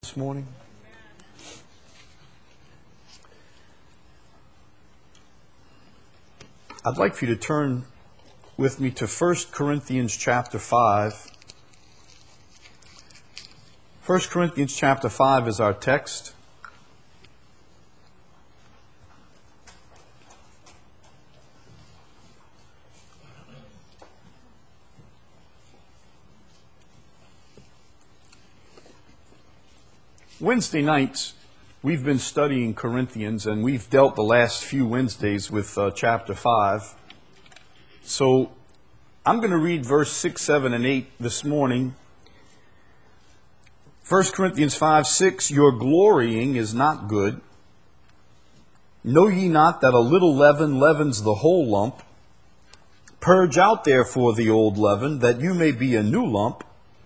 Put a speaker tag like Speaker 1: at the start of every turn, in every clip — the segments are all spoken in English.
Speaker 1: This morning. I'd like for you to turn with me to 1 Corinthians chapter 5. 1 Corinthians chapter 5 is our text. Wednesday nights, we've been studying Corinthians, and we've dealt the last few Wednesdays with chapter 5. So I'm going to read verse 6, 7, and 8 this morning. 1 Corinthians 5, 6, your glorying is not good. Know ye not that a little leaven leavens the whole lump? Purge out therefore the old leaven, that you may be a new lump,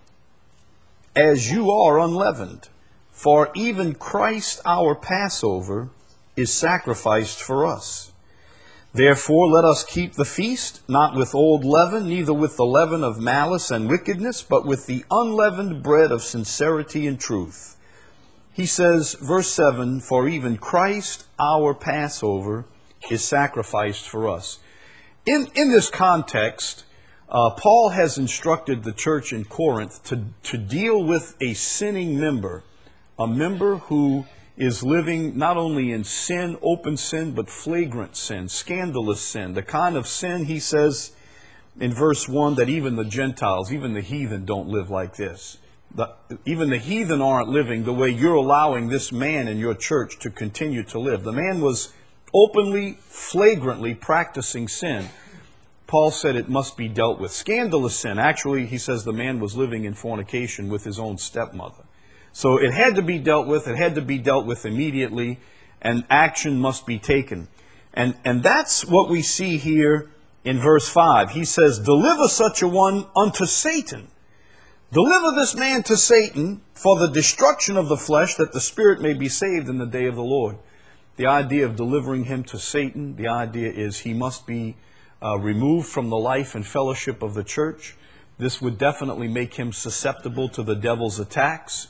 Speaker 1: as you are unleavened. For even Christ our Passover is sacrificed for us. Therefore let us keep the feast, not with old leaven, neither with the leaven of malice and wickedness, but with the unleavened bread of sincerity and truth. He says, verse 7, for even Christ our Passover is sacrificed for us. In this context, Paul has instructed the church in Corinth to deal with a sinning member, a member who is living not only in sin, open sin, but flagrant sin, scandalous sin. The kind of sin, he says in verse 1, that even the Gentiles, even the heathen don't live like this. Even the heathen aren't living the way you're allowing this man in your church to continue to live. The man was openly, flagrantly practicing sin. Paul said it must be dealt with. Scandalous sin. Actually, he says the man was living in fornication with his own stepmother. So it had to be dealt with. It had to be dealt with immediately, and action must be taken. And that's what we see here in verse 5. He says, deliver such a one unto Satan. Deliver this man to Satan for the destruction of the flesh, that the spirit may be saved in the day of the Lord. The idea of delivering him to Satan, the idea is he must be removed from the life and fellowship of the church. This would definitely make him susceptible to the devil's attacks.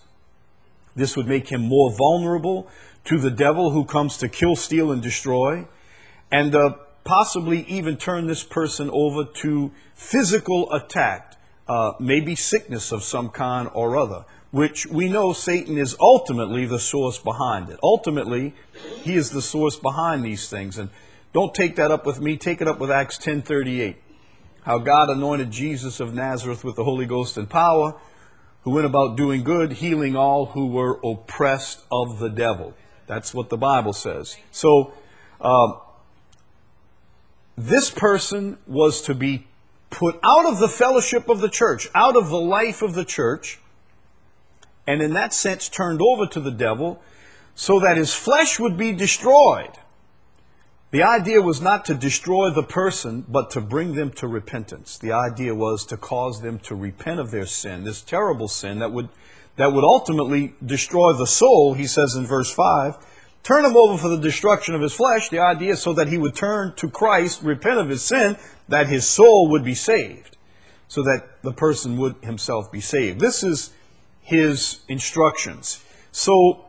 Speaker 1: This would make him more vulnerable to the devil, who comes to kill, steal, and destroy, and possibly even turn this person over to physical attack, maybe sickness of some kind or other, which we know Satan is ultimately the source behind it. Ultimately, he is the source behind these things. And don't take that up with me. Take it up with Acts 10:38, how God anointed Jesus of Nazareth with the Holy Ghost and power, who went about doing good, healing all who were oppressed of the devil. That's what the Bible says. So this person was to be put out of the fellowship of the church, out of the life of the church, and in that sense turned over to the devil, so that his flesh would be destroyed. The idea was not to destroy the person, but to bring them to repentance. The idea was to cause them to repent of their sin, this terrible sin that would ultimately destroy the soul, he says in verse 5. Turn him over for the destruction of his flesh. The idea is so that he would turn to Christ, repent of his sin, that his soul would be saved, so that the person would himself be saved. This is his instructions. So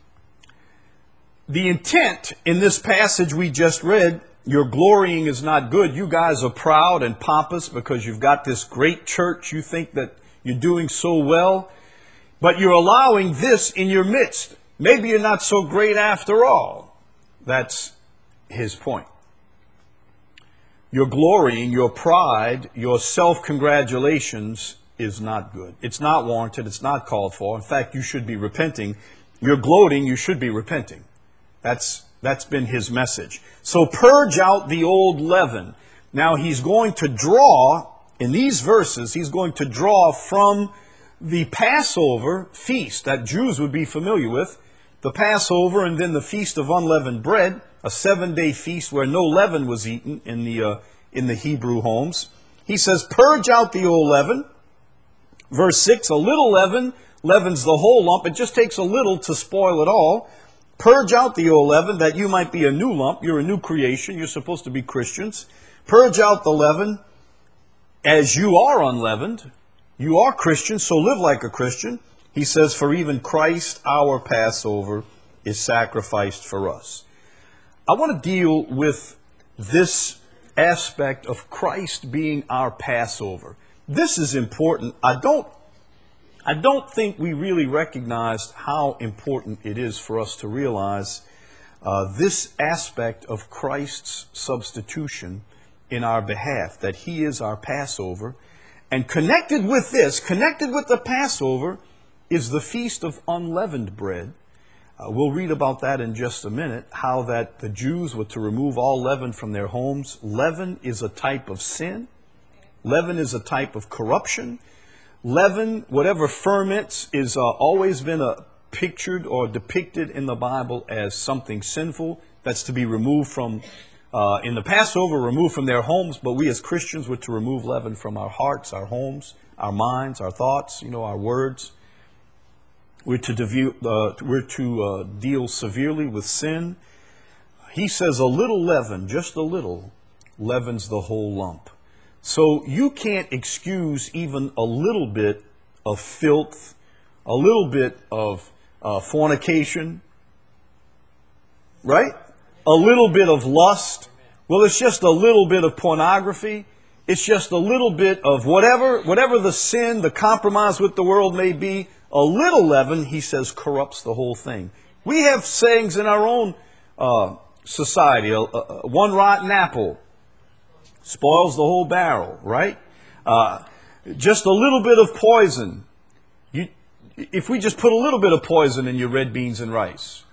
Speaker 1: the intent in this passage we just read, your glorying is not good. You guys are proud and pompous because you've got this great church. You think that you're doing so well, but you're allowing this in your midst. Maybe you're not so great after all. That's his point. Your glorying, your pride, your self-congratulations is not good. It's not warranted. It's not called for. In fact, you should be repenting. You're gloating. You should be repenting. That's been his message. So purge out the old leaven. Now he's going to draw, in these verses, he's going to draw from the Passover feast that Jews would be familiar with. The Passover and then the Feast of Unleavened Bread, a 7-day feast where no leaven was eaten in the Hebrew homes. He says, purge out the old leaven. Verse 6, a little leaven leavens the whole lump. It just takes a little to spoil it all. Purge out the old leaven, that you might be a new lump. You're a new creation. You're supposed to be Christians. Purge out the leaven, as you are unleavened. You are Christians, so live like a Christian. He says, for even Christ, our Passover, is sacrificed for us. I want to deal with this aspect of Christ being our Passover. This is important. I don't think we really recognized how important it is for us to realize this aspect of Christ's substitution in our behalf, that he is our Passover. And connected with this, connected with the Passover, is the Feast of Unleavened Bread. We'll read about that in just a minute, how that the Jews were to remove all leaven from their homes. Leaven is a type of sin. Leaven is a type of corruption. Leaven, whatever ferments, is always been pictured or depicted in the Bible as something sinful that's to be removed from, in the Passover, removed from their homes. But we as Christians were to remove leaven from our hearts, our homes, our minds, our thoughts, our words. We're to deal severely with sin. He says a little leaven, just a little, leavens the whole lump. So you can't excuse even a little bit of filth, a little bit of fornication, right? A little bit of lust. Well, it's just a little bit of pornography. It's just a little bit of whatever the sin, the compromise with the world may be. A little leaven, he says, corrupts the whole thing. We have sayings in our own society. One rotten apple spoils the whole barrel, right? Just a little bit of poison. If we just put a little bit of poison in your red beans and rice.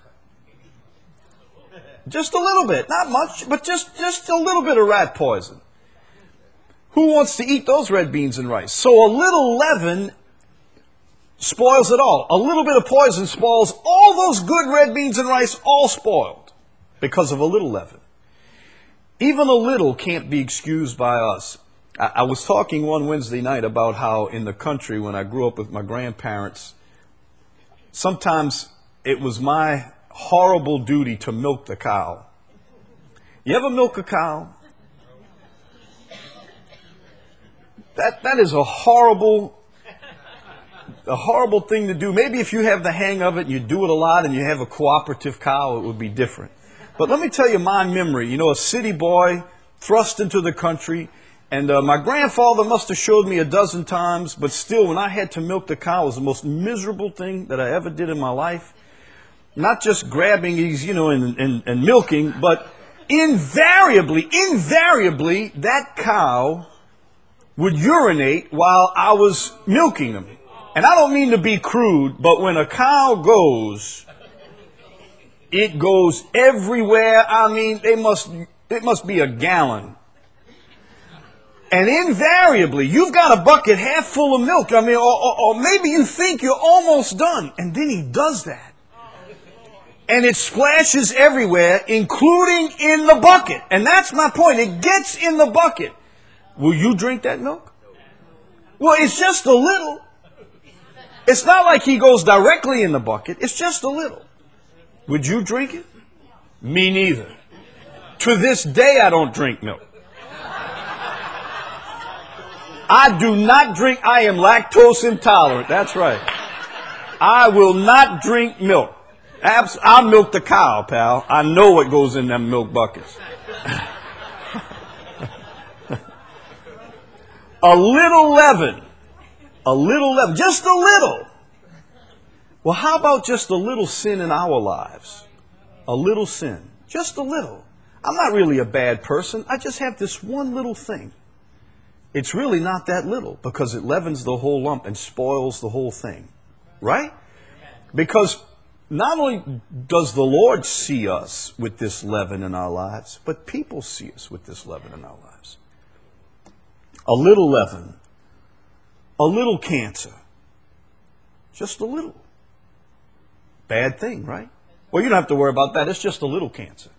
Speaker 1: Just a little bit, not much, but just a little bit of rat poison. Who wants to eat those red beans and rice? So a little leaven spoils it all. A little bit of poison spoils all those good red beans and rice, all spoiled because of a little leaven. Even a little can't be excused by us. I was talking one Wednesday night about how in the country, when I grew up with my grandparents, sometimes it was my horrible duty to milk the cow. You ever milk a cow? That is a horrible thing to do. Maybe if you have the hang of it and you do it a lot and you have a cooperative cow, it would be different. But let me tell you my memory. A city boy thrust into the country, and my grandfather must have showed me a dozen times, but still, when I had to milk the cow, it was the most miserable thing that I ever did in my life. Not just grabbing these, and milking, but invariably, that cow would urinate while I was milking them. And I don't mean to be crude, but when a cow goes, it goes everywhere. I mean, it must be a gallon. And invariably, you've got a bucket half full of milk. I mean, or maybe you think you're almost done. And then he does that. And it splashes everywhere, including in the bucket. And that's my point. It gets in the bucket. Will you drink that milk? Well, it's just a little. It's not like he goes directly in the bucket. It's just a little. Would you drink it? Me neither. To this day, I don't drink milk. I do not drink. I am lactose intolerant. That's right. I will not drink milk. I'll milk the cow, pal. I know what goes in them milk buckets. A little leaven. A little leaven. Just a little. Well, how about just a little sin in our lives? A little sin. Just a little. I'm not really a bad person. I just have this one little thing. It's really not that little because it leavens the whole lump and spoils the whole thing. Right? Because not only does the Lord see us with this leaven in our lives, but people see us with this leaven in our lives. A little leaven. A little cancer. Just a little. Bad thing, right? Well, you don't have to worry about that. It's just a little cancer.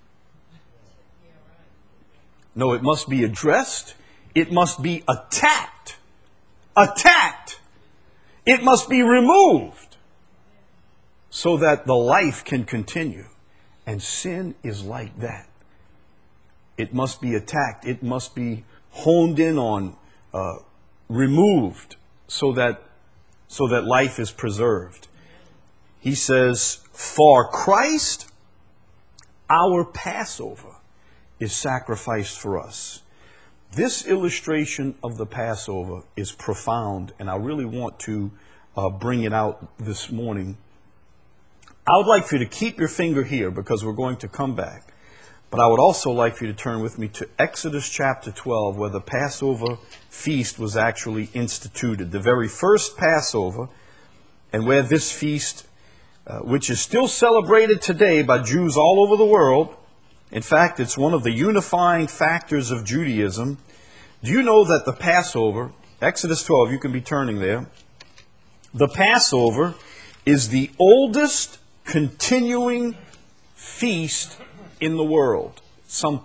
Speaker 1: No, it must be addressed. It must be attacked. Attacked. It must be removed so that the life can continue. And sin is like that. It must be attacked. It must be honed in on, removed so that so that life is preserved. He says, for Christ, our Passover, is sacrificed for us. This illustration of the Passover is profound, and I really want to bring it out this morning. I would like for you to keep your finger here because we're going to come back. But I would also like for you to turn with me to Exodus chapter 12, where the Passover feast was actually instituted. The very first Passover, and where this feast, which is still celebrated today by Jews all over the world. In fact, it's one of the unifying factors of Judaism. Do you know that the Passover, Exodus 12, you can be turning there. The Passover is the oldest continuing feast in the world. Some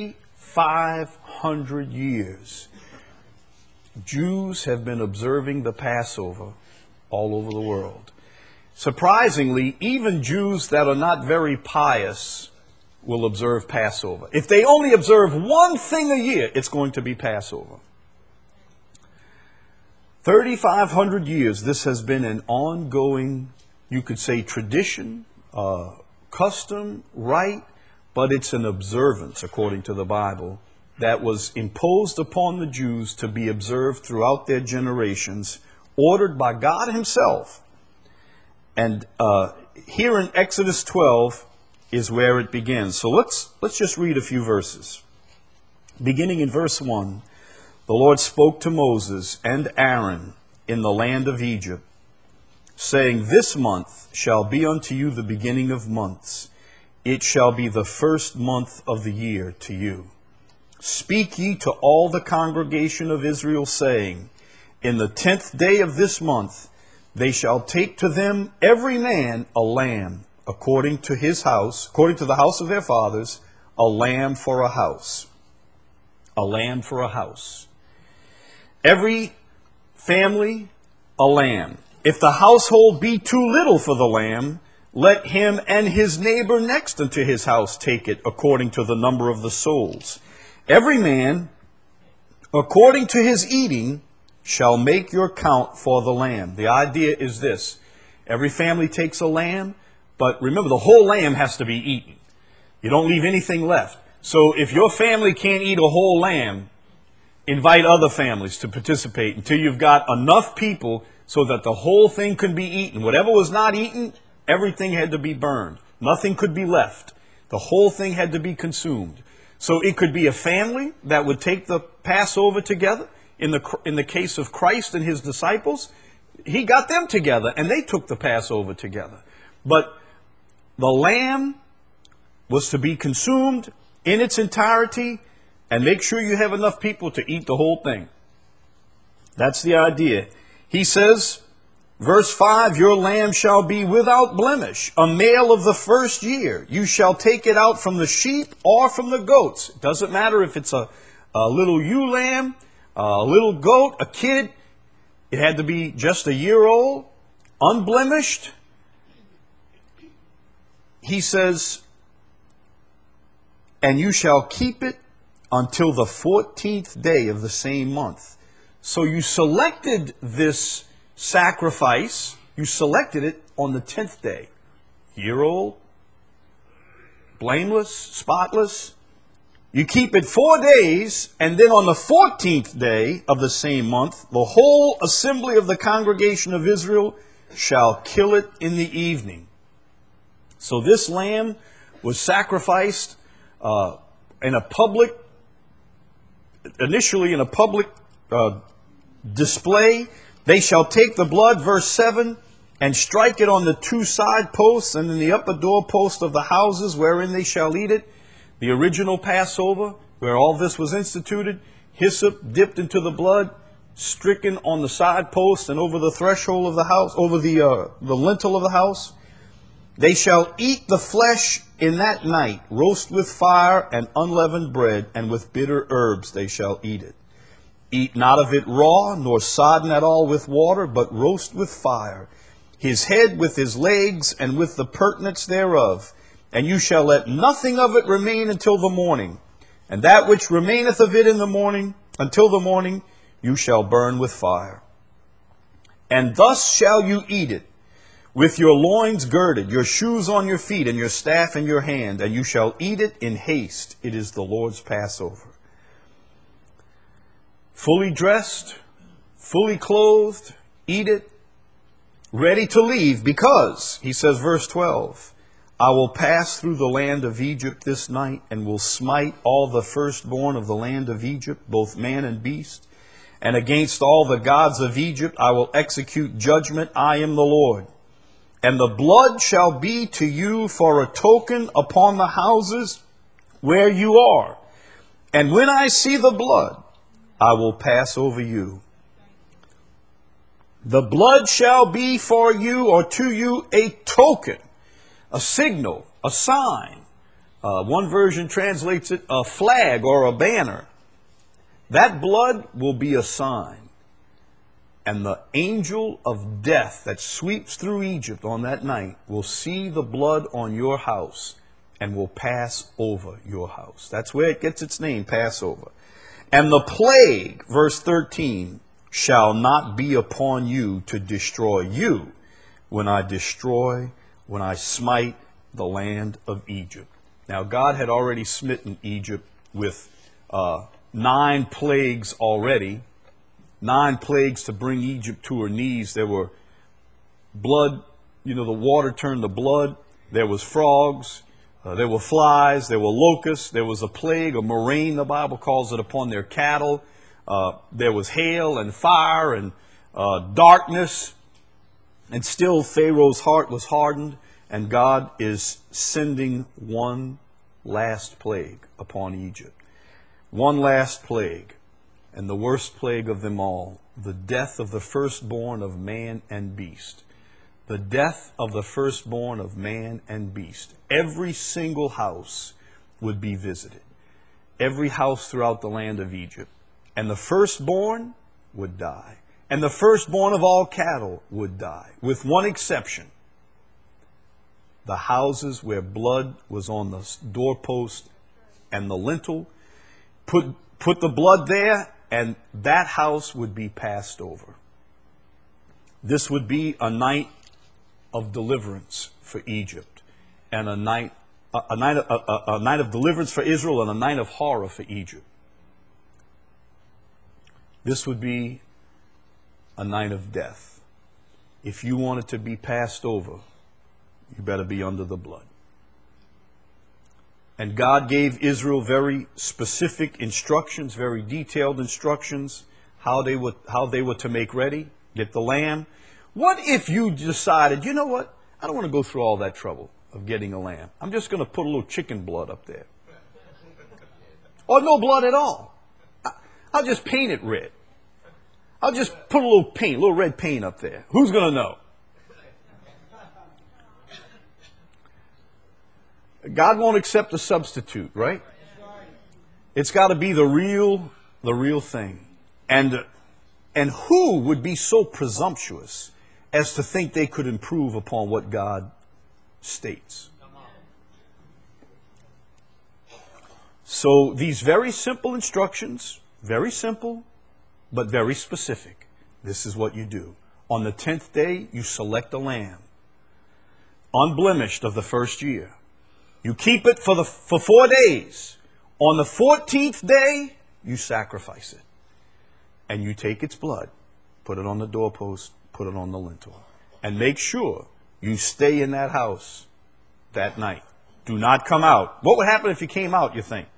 Speaker 1: 3,500 years. Jews have been observing the Passover all over the world. Surprisingly, even Jews that are not very pious will observe Passover. If they only observe one thing a year, it's going to be Passover. 3,500 years, this has been an ongoing, you could say, tradition, custom, rite, but it's an observance, according to the Bible, that was imposed upon the Jews to be observed throughout their generations, ordered by God Himself. And here in Exodus 12 is where it begins. So let's just read a few verses. Beginning in verse 1, the Lord spoke to Moses and Aaron in the land of Egypt, saying, this month shall be unto you the beginning of months. It shall be the first month of the year to you. Speak ye to all the congregation of Israel, saying, in the 10th day of this month they shall take to them every man a lamb, according to his house, according to the house of their fathers, a lamb for a house. A lamb for a house. Every family, a lamb. If the household be too little for the lamb, let him and his neighbor next unto his house take it, according to the number of the souls. Every man, according to his eating, shall make your count for the lamb. The idea is this. Every family takes a lamb, but remember, the whole lamb has to be eaten. You don't leave anything left. So if your family can't eat a whole lamb, invite other families to participate until you've got enough people so that the whole thing can be eaten. Whatever was not eaten, everything had to be burned. Nothing could be left. The whole thing had to be consumed. So it could be a family that would take the Passover together. In the case of Christ and His disciples, He got them together and they took the Passover together. But the lamb was to be consumed in its entirety, and make sure you have enough people to eat the whole thing. That's the idea. He says, verse 5, your lamb shall be without blemish, a male of the first year. You shall take it out from the sheep or from the goats. It doesn't matter if it's a little ewe lamb, a little goat, a kid. It had to be just a year old, unblemished. He says, and you shall keep it until the 14th day of the same month. So you selected this sacrifice, you selected it on the 10th day. Year old, blameless, spotless. You keep it 4 days, and then on the 14th day of the same month, the whole assembly of the congregation of Israel shall kill it in the evening. So this lamb was sacrificed initially in a public display. They shall take the blood, verse 7, and strike it on the two side posts and in the upper doorpost of the houses wherein they shall eat it. The original Passover, where all this was instituted, hyssop dipped into the blood, stricken on the side post and over the threshold of the house, over the lintel of the house. They shall eat the flesh in that night, roast with fire and unleavened bread, and with bitter herbs they shall eat it. Eat not of it raw, nor sodden at all with water, but roast with fire, his head with his legs, and with the purtenance thereof. And you shall let nothing of it remain until the morning. And that which remaineth of it in the morning, until the morning, you shall burn with fire. And thus shall you eat it, with your loins girded, your shoes on your feet, and your staff in your hand, and you shall eat it in haste. It is the Lord's Passover. Fully dressed, fully clothed, eat it, ready to leave, because, he says, verse 12, I will pass through the land of Egypt this night, and will smite all the firstborn of the land of Egypt, both man and beast. And against all the gods of Egypt I will execute judgment. I am the Lord. And the blood shall be to you for a token upon the houses where you are. And when I see the blood, I will pass over you. The blood shall be for you, or to you, a token, a signal, a sign. One version translates it a flag or a banner. That blood will be a sign. And the angel of death that sweeps through Egypt on that night will see the blood on your house and will pass over your house. That's where it gets its name, Passover. And the plague, verse 13, shall not be upon you to destroy you when I smite the land of Egypt. Now, God had already smitten Egypt with 9 plagues already. 9 plagues to bring Egypt to her knees. There were blood, the water turned to blood. There was frogs. There were flies. There were locusts. There was a plague, a murrain, the Bible calls it, upon their cattle. There was hail and fire and darkness. And still Pharaoh's heart was hardened. And God is sending one last plague upon Egypt. One last plague. And the worst plague of them all, the death of the firstborn of man and beast. The death of the firstborn of man and beast. Every single house would be visited. Every house throughout the land of Egypt. And the firstborn would die. And the firstborn of all cattle would die. With one exception. The houses where blood was on the doorpost and the lintel. Put the blood there, and that house would be passed over. This would be a night of deliverance for Egypt, and a night of deliverance for Israel, and a night of horror for Egypt. This would be a night of death. If you want it to be passed over, you better be under the blood. And God gave Israel very specific instructions, very detailed instructions, how they were to make ready, get the lamb. What if you decided, you know what, I don't want to go through all that trouble of getting a lamb. I'm just going to put a little chicken blood up there. Or no blood at all. I'll just paint it red. I'll just put a little red paint up there. Who's going to know? God won't accept a substitute, right? It's got to be the real thing. And who would be so presumptuous as to think they could improve upon what God states? So these very simple instructions, very simple, but very specific. This is what you do. On the 10th day, you select a lamb, unblemished of the first year. You keep it for 4 days. On the 14th day, you sacrifice it. And you take its blood, put it on the doorpost, put it on the lintel. And make sure you stay in that house that night. Do not come out. What would happen if you came out, you think?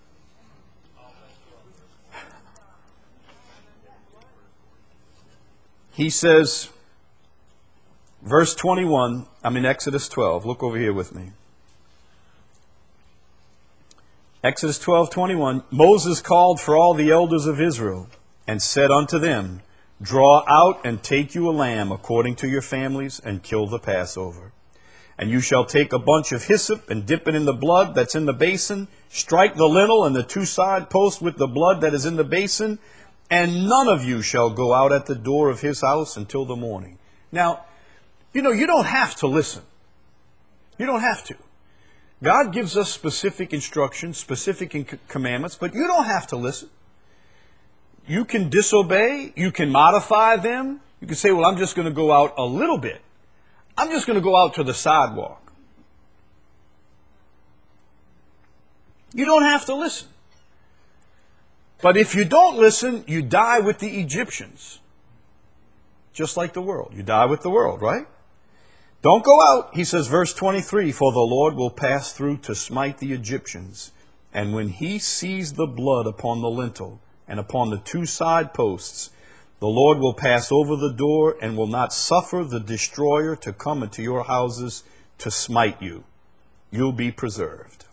Speaker 1: He says, verse 21, I'm in Exodus 12. Look over here with me. Exodus 12:21, Moses called for all the elders of Israel and said unto them, Draw out and take you a lamb according to your families and kill the Passover. And you shall take a bunch of hyssop and dip it in the blood that's in the basin, strike the lintel and the 2 side posts with the blood that is in the basin, and none of you shall go out at the door of his house until the morning. Now, you don't have to listen. You don't have to. God gives us specific instructions, specific commandments, but you don't have to listen. You can disobey. You can modify them. You can say, well, I'm just going to go out a little bit. I'm just going to go out to the sidewalk. You don't have to listen. But if you don't listen, you die with the Egyptians. Just like the world. You die with the world, right? Don't go out, he says, verse 23, for the Lord will pass through to smite the Egyptians. And when he sees the blood upon the lintel and upon the two side posts, the Lord will pass over the door and will not suffer the destroyer to come into your houses to smite you. You'll be preserved.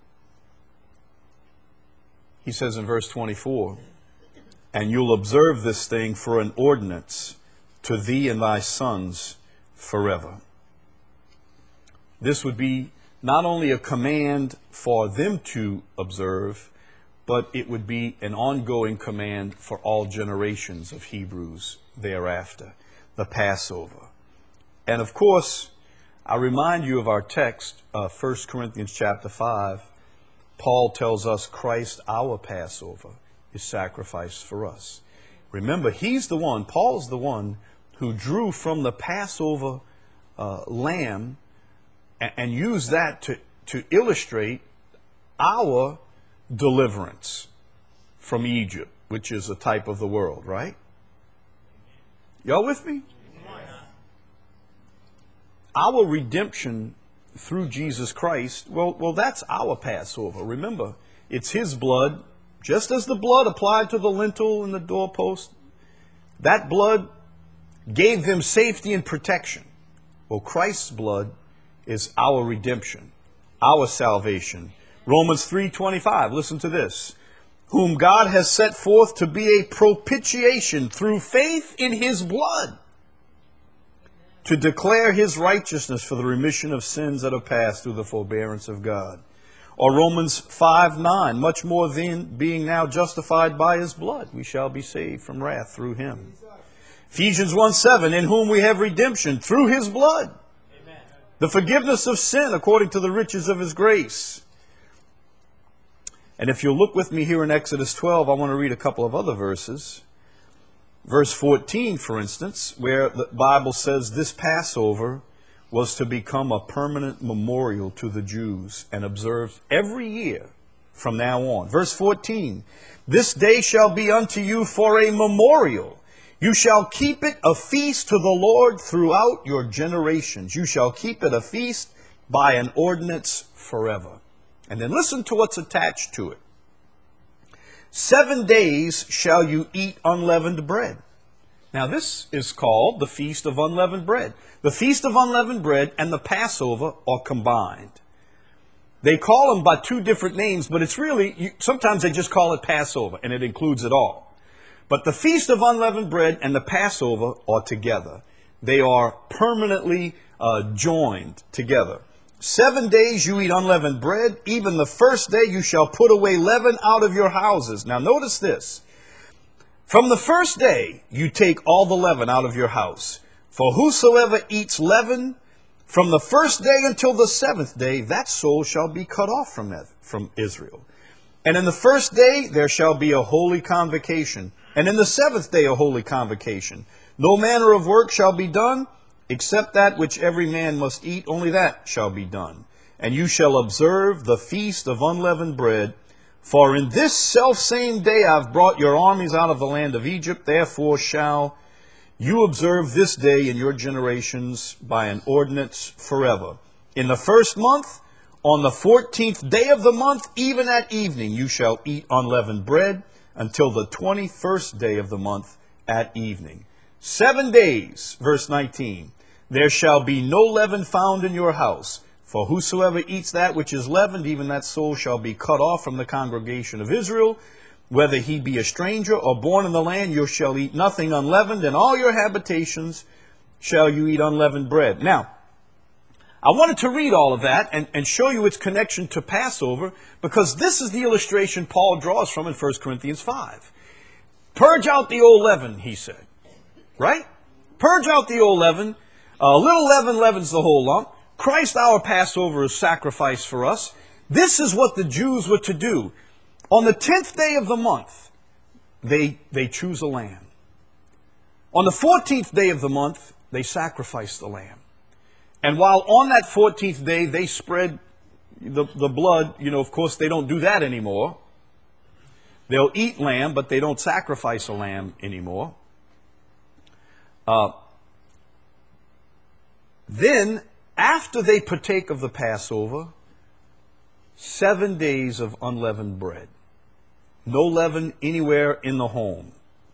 Speaker 1: He says in verse 24, and you'll observe this thing for an ordinance to thee and thy sons forever. This would be not only a command for them to observe, but it would be an ongoing command for all generations of Hebrews thereafter, the Passover. And of course, I remind you of our text, 1 Corinthians chapter 5. Paul tells us Christ, our Passover, is sacrificed for us. Remember, he's the one, Paul's the one who drew from the Passover lamb and used that to illustrate our deliverance from Egypt, which is a type of the world, right? Y'all with me? Our redemption through Jesus Christ, well, that's our Passover. Remember, it's his blood, just as the blood applied to the lintel and the doorpost. That blood gave them safety and protection. Well, Christ's blood is our redemption, our salvation. Romans 3:25, listen to this. Whom God has set forth to be a propitiation through faith in his blood, to declare his righteousness for the remission of sins that are past through the forbearance of God. Or Romans 5:9, much more than being now justified by his blood, we shall be saved from wrath through him. Ephesians 1:7, in whom we have redemption through his blood, the forgiveness of sin according to the riches of his grace. And if you'll look with me here in Exodus 12, I want to read a couple of other verses. Verse 14, for instance, where the Bible says this Passover was to become a permanent memorial to the Jews and observed every year from now on. Verse 14, this day shall be unto you for a memorial. You shall keep it a feast to the Lord throughout your generations. You shall keep it a feast by an ordinance forever. And then listen to what's attached to it. 7 days shall you eat unleavened bread. Now this is called the Feast of Unleavened Bread. The Feast of Unleavened Bread and the Passover are combined. They call them by two different names, but it's really, sometimes they just call it Passover, and it includes it all. But the Feast of Unleavened Bread and the Passover are together. They are permanently joined together. 7 days you eat unleavened bread. Even the first day you shall put away leaven out of your houses. Now notice this. From the first day you take all the leaven out of your house. For whosoever eats leaven from the first day until the seventh day, that soul shall be cut off from Israel. And in the first day there shall be a holy convocation. And in the seventh day a holy convocation. No manner of work shall be done, except that which every man must eat, only that shall be done. And you shall observe the feast of unleavened bread. For in this selfsame day I've brought your armies out of the land of Egypt. Therefore shall you observe this day in your generations by an ordinance forever. In the first month, on the 14th day of the month, even at evening, you shall eat unleavened bread until the 21st day of the month at evening. 7 days, verse 19. There shall be no leaven found in your house. For whosoever eats that which is leavened, even that soul shall be cut off from the congregation of Israel. Whether he be a stranger or born in the land, you shall eat nothing unleavened. In all your habitations shall you eat unleavened bread. Now, I wanted to read all of that and show you its connection to Passover, because this is the illustration Paul draws from in 1 Corinthians 5. Purge out the old leaven, he said. Right? Purge out the old leaven. A little leaven leavens the whole lump. Christ, our Passover, is sacrificed for us. This is what the Jews were to do. On the 10th day of the month, they choose a lamb. On the 14th day of the month, they sacrificed the lamb. And while on that 14th day, they spread the blood, of course, they don't do that anymore. They'll eat lamb, but they don't sacrifice a lamb anymore. Then, after they partake of the Passover, 7 days of unleavened bread. No leaven anywhere in the home.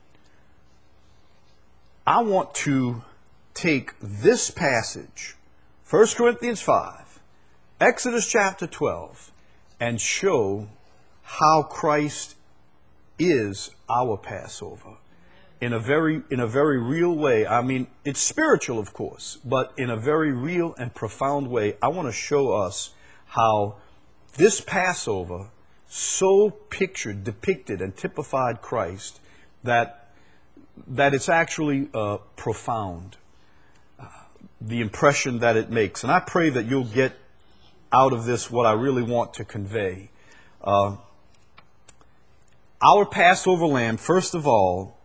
Speaker 1: I want to take this passage, 1 Corinthians 5, Exodus chapter 12, and show how Christ is our Passover in a very real way. I mean, it's spiritual, of course, but in a very real and profound way. I want to show us how this Passover so pictured, depicted, and typified Christ that it's actually profound, the impression that it makes. And I pray that you'll get out of this what I really want to convey. Our Passover lamb, first of all,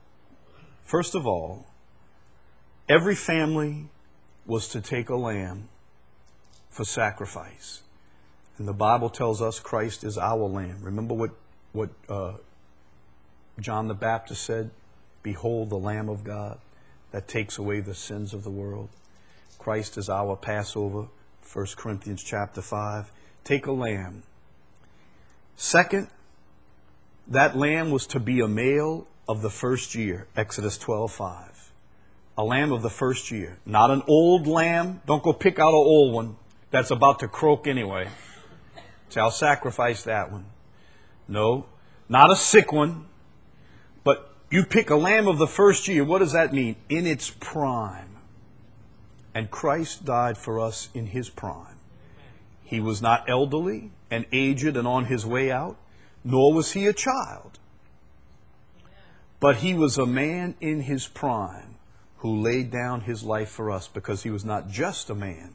Speaker 1: every family was to take a lamb for sacrifice. And the Bible tells us Christ is our lamb. Remember what John the Baptist said? Behold the Lamb of God that takes away the sins of the world. Christ is our Passover. 1 Corinthians chapter 5. Take a lamb. Second, that lamb was to be a male of the first year. Exodus 12:5. A lamb of the first year. Not an old lamb. Don't go pick out an old one that's about to croak anyway. Say, I'll sacrifice that one. No, not a sick one. But you pick a lamb of the first year. What does that mean? In its prime. And Christ died for us in His prime. He was not elderly and aged and on His way out, nor was He a child. But He was a man in His prime who laid down His life for us because He was not just a man.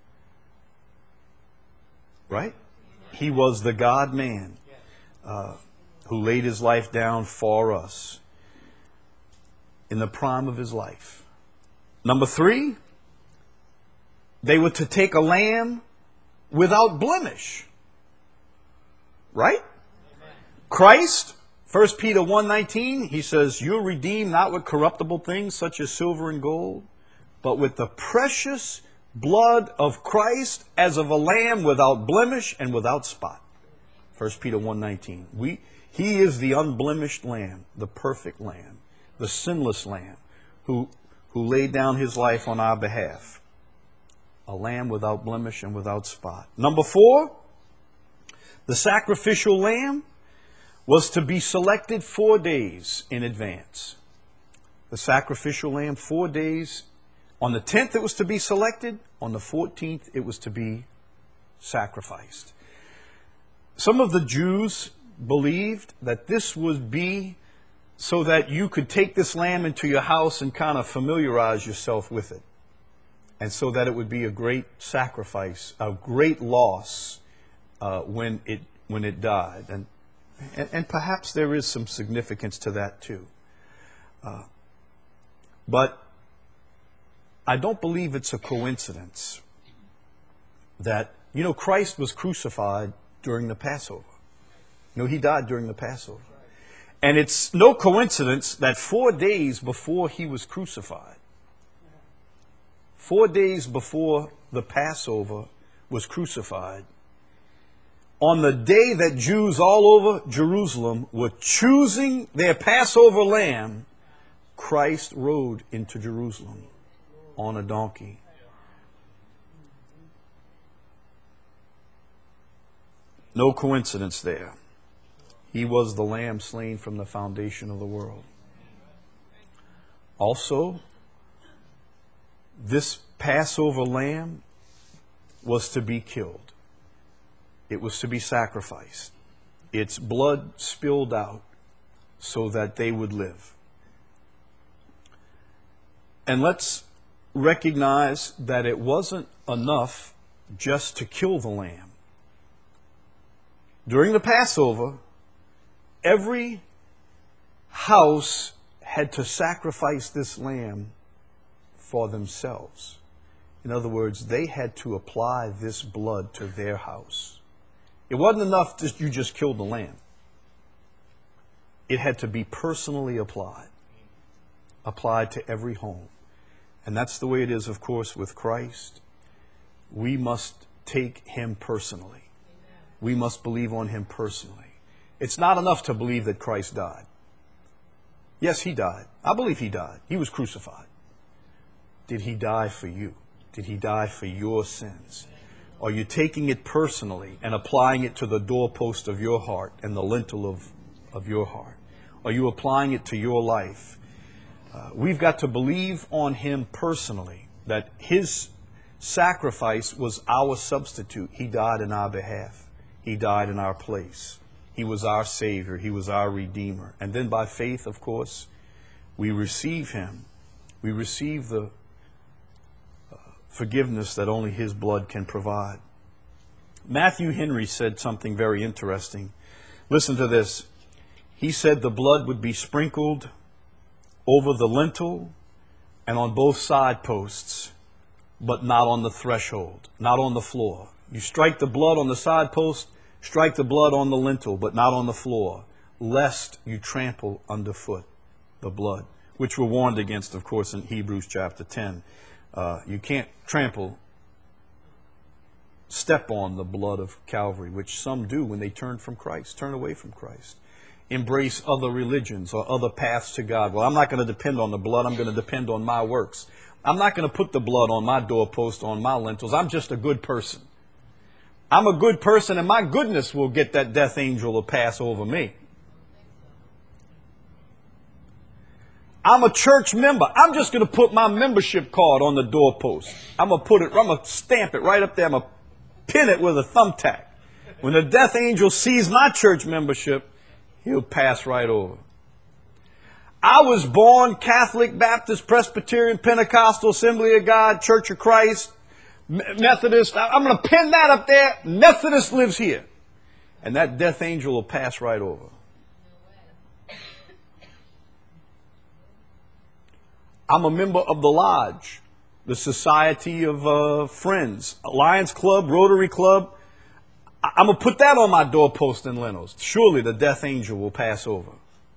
Speaker 1: Right? He was the God-man who laid His life down for us in the prime of His life. Number 3, they were to take a lamb without blemish. Right? Christ, 1 Peter 1:19, he says, you're redeemed not with corruptible things such as silver and gold, but with the precious blood of Christ as of a lamb without blemish and without spot. 1 Peter 1:19. He is the unblemished lamb, the perfect lamb, the sinless lamb who laid down His life on our behalf. A lamb without blemish and without spot. Number 4, the sacrificial lamb was to be selected 4 days in advance. The sacrificial lamb, 4 days. On the 10th it was to be selected. On the 14th it was to be sacrificed. Some of the Jews believed that this would be so that you could take this lamb into your house and kind of familiarize yourself with it. And so that it would be a great sacrifice, a great loss when it died. And perhaps there is some significance to that too. But I don't believe it's a coincidence that, Christ was crucified during the Passover. He died during the Passover. And it's no coincidence that 4 days before He was crucified, 4 days before the Passover was crucified, on the day that Jews all over Jerusalem were choosing their Passover lamb, Christ rode into Jerusalem on a donkey. No coincidence there. He was the lamb slain from the foundation of the world. Also, this Passover lamb was to be killed. It was to be sacrificed. Its blood spilled out so that they would live. And let's recognize that it wasn't enough just to kill the lamb. During the Passover, every house had to sacrifice this lamb for themselves. In other words, they had to apply this blood to their house. It wasn't enough that you just killed the lamb. It had to be personally applied to every home. And that's the way it is, of course, with Christ. We must take him personally. We must believe on him personally. It's not enough to believe that Christ died. Yes, he died. I believe he died. He was crucified. Did he die for you? Did he die for your sins? Are you taking it personally and applying it to the doorpost of your heart and the lintel of your heart? Are you applying it to your life? We've got to believe on him personally, that his sacrifice was our substitute. He died in our behalf. He died in our place. He was our Savior. He was our Redeemer. And then by faith, of course, we receive him. We receive the forgiveness that only his blood can provide. Matthew Henry said something very interesting. Listen to this. He said the blood would be sprinkled over the lintel and on both side posts, but not on the threshold, not on the floor. You strike the blood on the side post, strike the blood on the lintel, but not on the floor, lest you trample underfoot the blood, which we're warned against, of course, in Hebrews chapter 10. You can't step on the blood of Calvary, which some do when they turn from Christ, turn away from Christ. Embrace other religions or other paths to God. Well, I'm not going to depend on the blood. I'm going to depend on my works. I'm not going to put the blood on my doorpost, on my lintels. I'm just a good person. I'm a good person, and my goodness will get that death angel to pass over me. I'm a church member. I'm just going to put my membership card on the doorpost. I'm going to stamp it right up there. I'm going to pin it with a thumbtack. When the death angel sees my church membership, he'll pass right over. I was born Catholic, Baptist, Presbyterian, Pentecostal, Assembly of God, Church of Christ, Methodist. I'm going to pin that up there. Methodist lives here. And that death angel will pass right over. I'm a member of the Lodge, the Society of Friends, Lions Club, Rotary Club. I'm going to put that on my doorpost and lintels. Surely the death angel will pass over.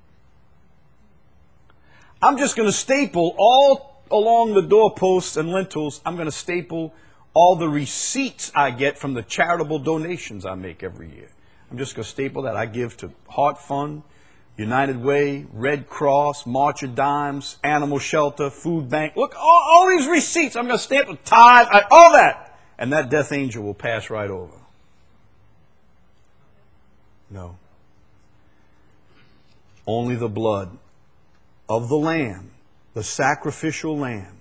Speaker 1: I'm just going to staple all along the doorposts and lintels. I'm going to staple all the receipts I get from the charitable donations I make every year. I'm just going to staple that. I give to Heart Fund, United Way, Red Cross, March of Dimes, Animal Shelter, Food Bank. Look, all these receipts. I'm going to stamp a tithe, all that. And that death angel will pass right over. No. Only the blood of the Lamb, the sacrificial Lamb,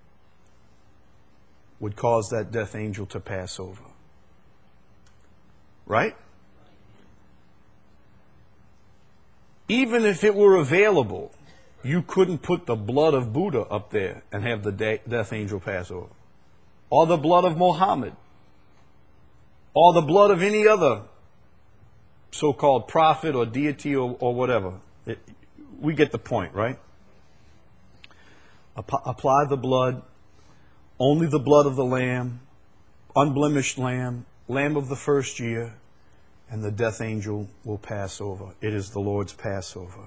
Speaker 1: would cause that death angel to pass over. Right? Even if it were available, you couldn't put the blood of Buddha up there and have the death angel pass over. Or the blood of Muhammad. Or the blood of any other so-called prophet or deity or whatever. We get the point, right? Apply the blood, only the blood of the Lamb, unblemished Lamb, Lamb of the first year, and the death angel will pass over. It is the Lord's Passover.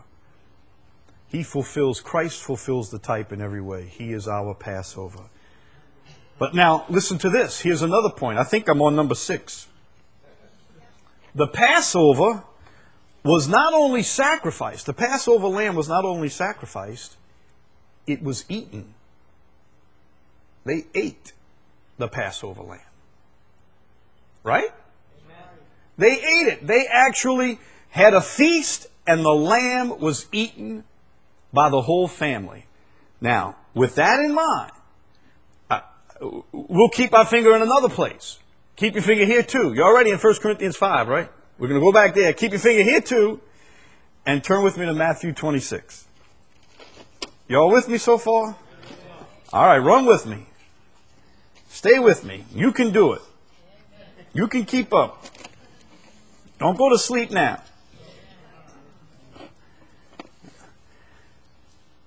Speaker 1: Christ fulfills the type in every way. He is our Passover. But now, listen to this. Here's another point. I think I'm on number 6. The Passover was not only sacrificed. The Passover lamb was not only sacrificed, it was eaten. They ate the Passover lamb. Right? They ate it. They actually had a feast, and the lamb was eaten by the whole family. Now, with that in mind, we'll keep our finger in another place. Keep your finger here too. You're already in 1 Corinthians 5, right? We're going to go back there. Keep your finger here too. And turn with me to Matthew 26. You all with me so far? All right, run with me. Stay with me. You can do it. You can keep up. Don't go to sleep now.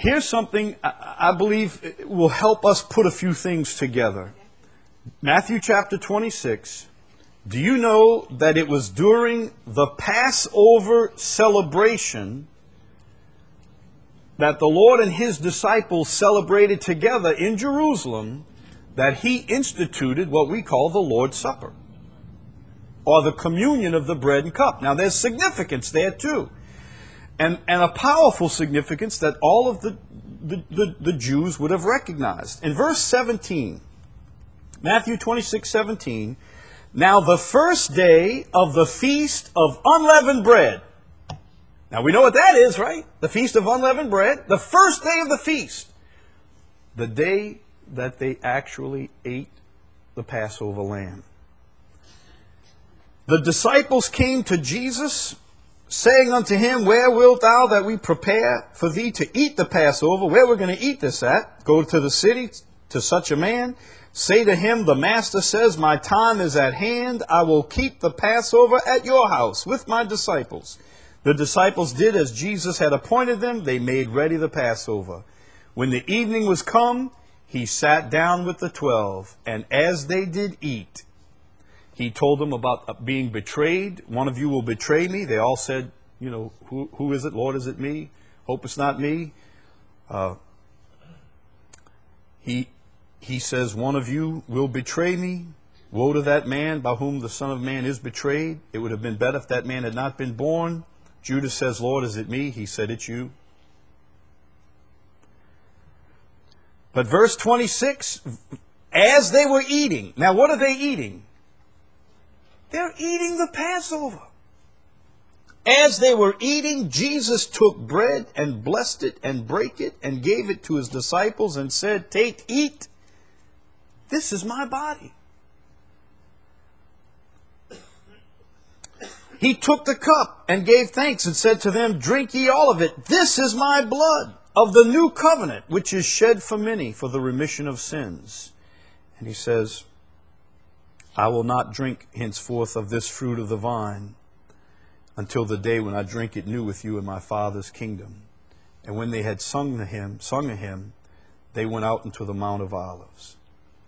Speaker 1: Here's something I believe will help us put a few things together. Matthew chapter 26. Do you know that it was during the Passover celebration that the Lord and his disciples celebrated together in Jerusalem that he instituted what we call the Lord's Supper, or the communion of the bread and cup? Now there's significance there too. And a powerful significance that all of the Jews would have recognized. In verse 17, Matthew 26:17, now the first day of the feast of unleavened bread. Now we know what that is, right? The feast of unleavened bread. The first day of the feast. The day that they actually ate the Passover lamb. The disciples came to Jesus, saying unto him, where wilt thou that we prepare for thee to eat the Passover? Where we're going to eat this at? Go to the city to such a man. Say to him, the master says, my time is at hand. I will keep the Passover at your house with my disciples. The disciples did as Jesus had appointed them. They made ready the Passover. When the evening was come, he sat down with the 12. And as they did eat, he told them about being betrayed. One of you will betray me. They all said, you know, who is it? Lord, is it me? Hope it's not me. He says, one of you will betray me. Woe to that man by whom the Son of Man is betrayed. It would have been better if that man had not been born. Judas says, Lord, is it me? He said, it's you. But verse 26, as they were eating. Now, what are they eating? They're eating the Passover. As they were eating, Jesus took bread and blessed it and brake it and gave it to his disciples and said, take, eat. This is my body. He took the cup and gave thanks and said to them, drink ye all of it. This is my blood of the new covenant, which is shed for many for the remission of sins. And he says, I will not drink henceforth of this fruit of the vine until the day when I drink it new with you in my Father's kingdom. And when they had sung a hymn, they went out into the Mount of Olives.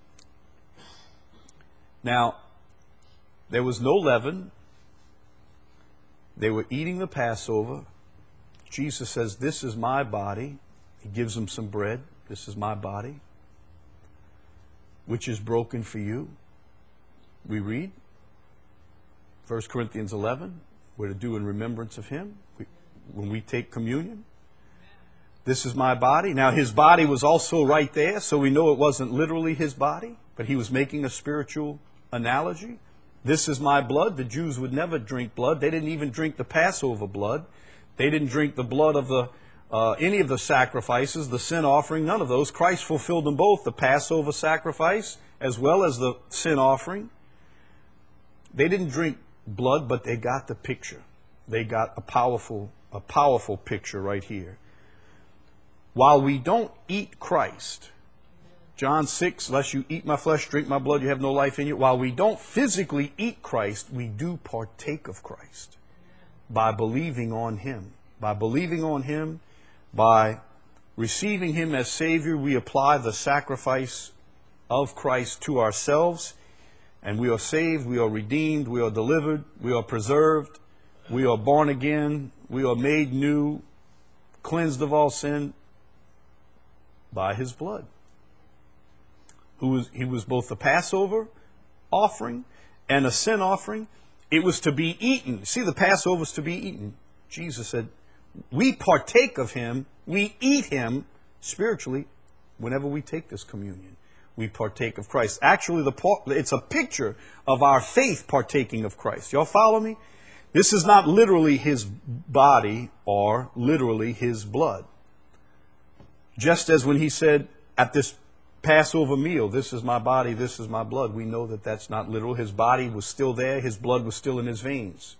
Speaker 1: Now, there was no leaven. They were eating the Passover. Jesus says, this is my body. He gives them some bread. This is my body, which is broken for you. We read 1 Corinthians 11, we're to do in remembrance of him when we take communion. This is my body. Now his body was also right there, so we know it wasn't literally his body, but he was making a spiritual analogy. This is my blood. The Jews would never drink blood. They didn't even drink the Passover blood. They didn't drink the blood of any of the sacrifices, the sin offering, none of those. Christ fulfilled them both, the Passover sacrifice as well as the sin offering. They didn't drink blood, but they got the picture. They got a powerful picture right here. While we don't eat Christ, John 6, lest you eat my flesh, drink my blood, you have no life in you. While we don't physically eat Christ, we do partake of Christ by believing on him. By believing on him, by receiving him as Savior, we apply the sacrifice of Christ to ourselves, and we are saved, we are redeemed, we are delivered, we are preserved, we are born again, we are made new, cleansed of all sin by his blood. He was both the Passover offering and a sin offering. It was to be eaten. See, the Passover was to be eaten. Jesus said, we partake of him, we eat him spiritually whenever we take this communion. We partake of Christ. Actually, it's a picture of our faith partaking of Christ. Y'all follow me? This is not literally his body or literally his blood. Just as when he said at this Passover meal, this is my body, this is my blood, we know that that's not literal. His body was still there, his blood was still in his veins.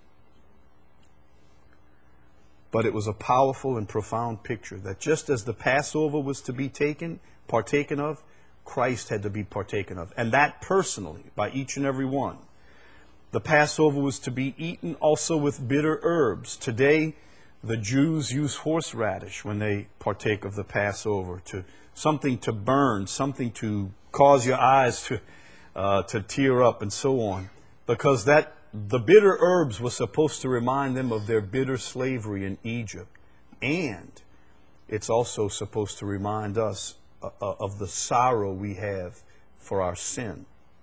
Speaker 1: But it was a powerful and profound picture that just as the Passover was to be partaken of, Christ had to be partaken of. And that personally, by each and every one. The Passover was to be eaten also with bitter herbs. Today, The Jews use horseradish when they partake of the Passover, to something to burn, something to cause your eyes to tear up, and so on, because the bitter herbs were supposed to remind them of their bitter slavery in Egypt, and it's also supposed to remind us of the sorrow we have for our sin.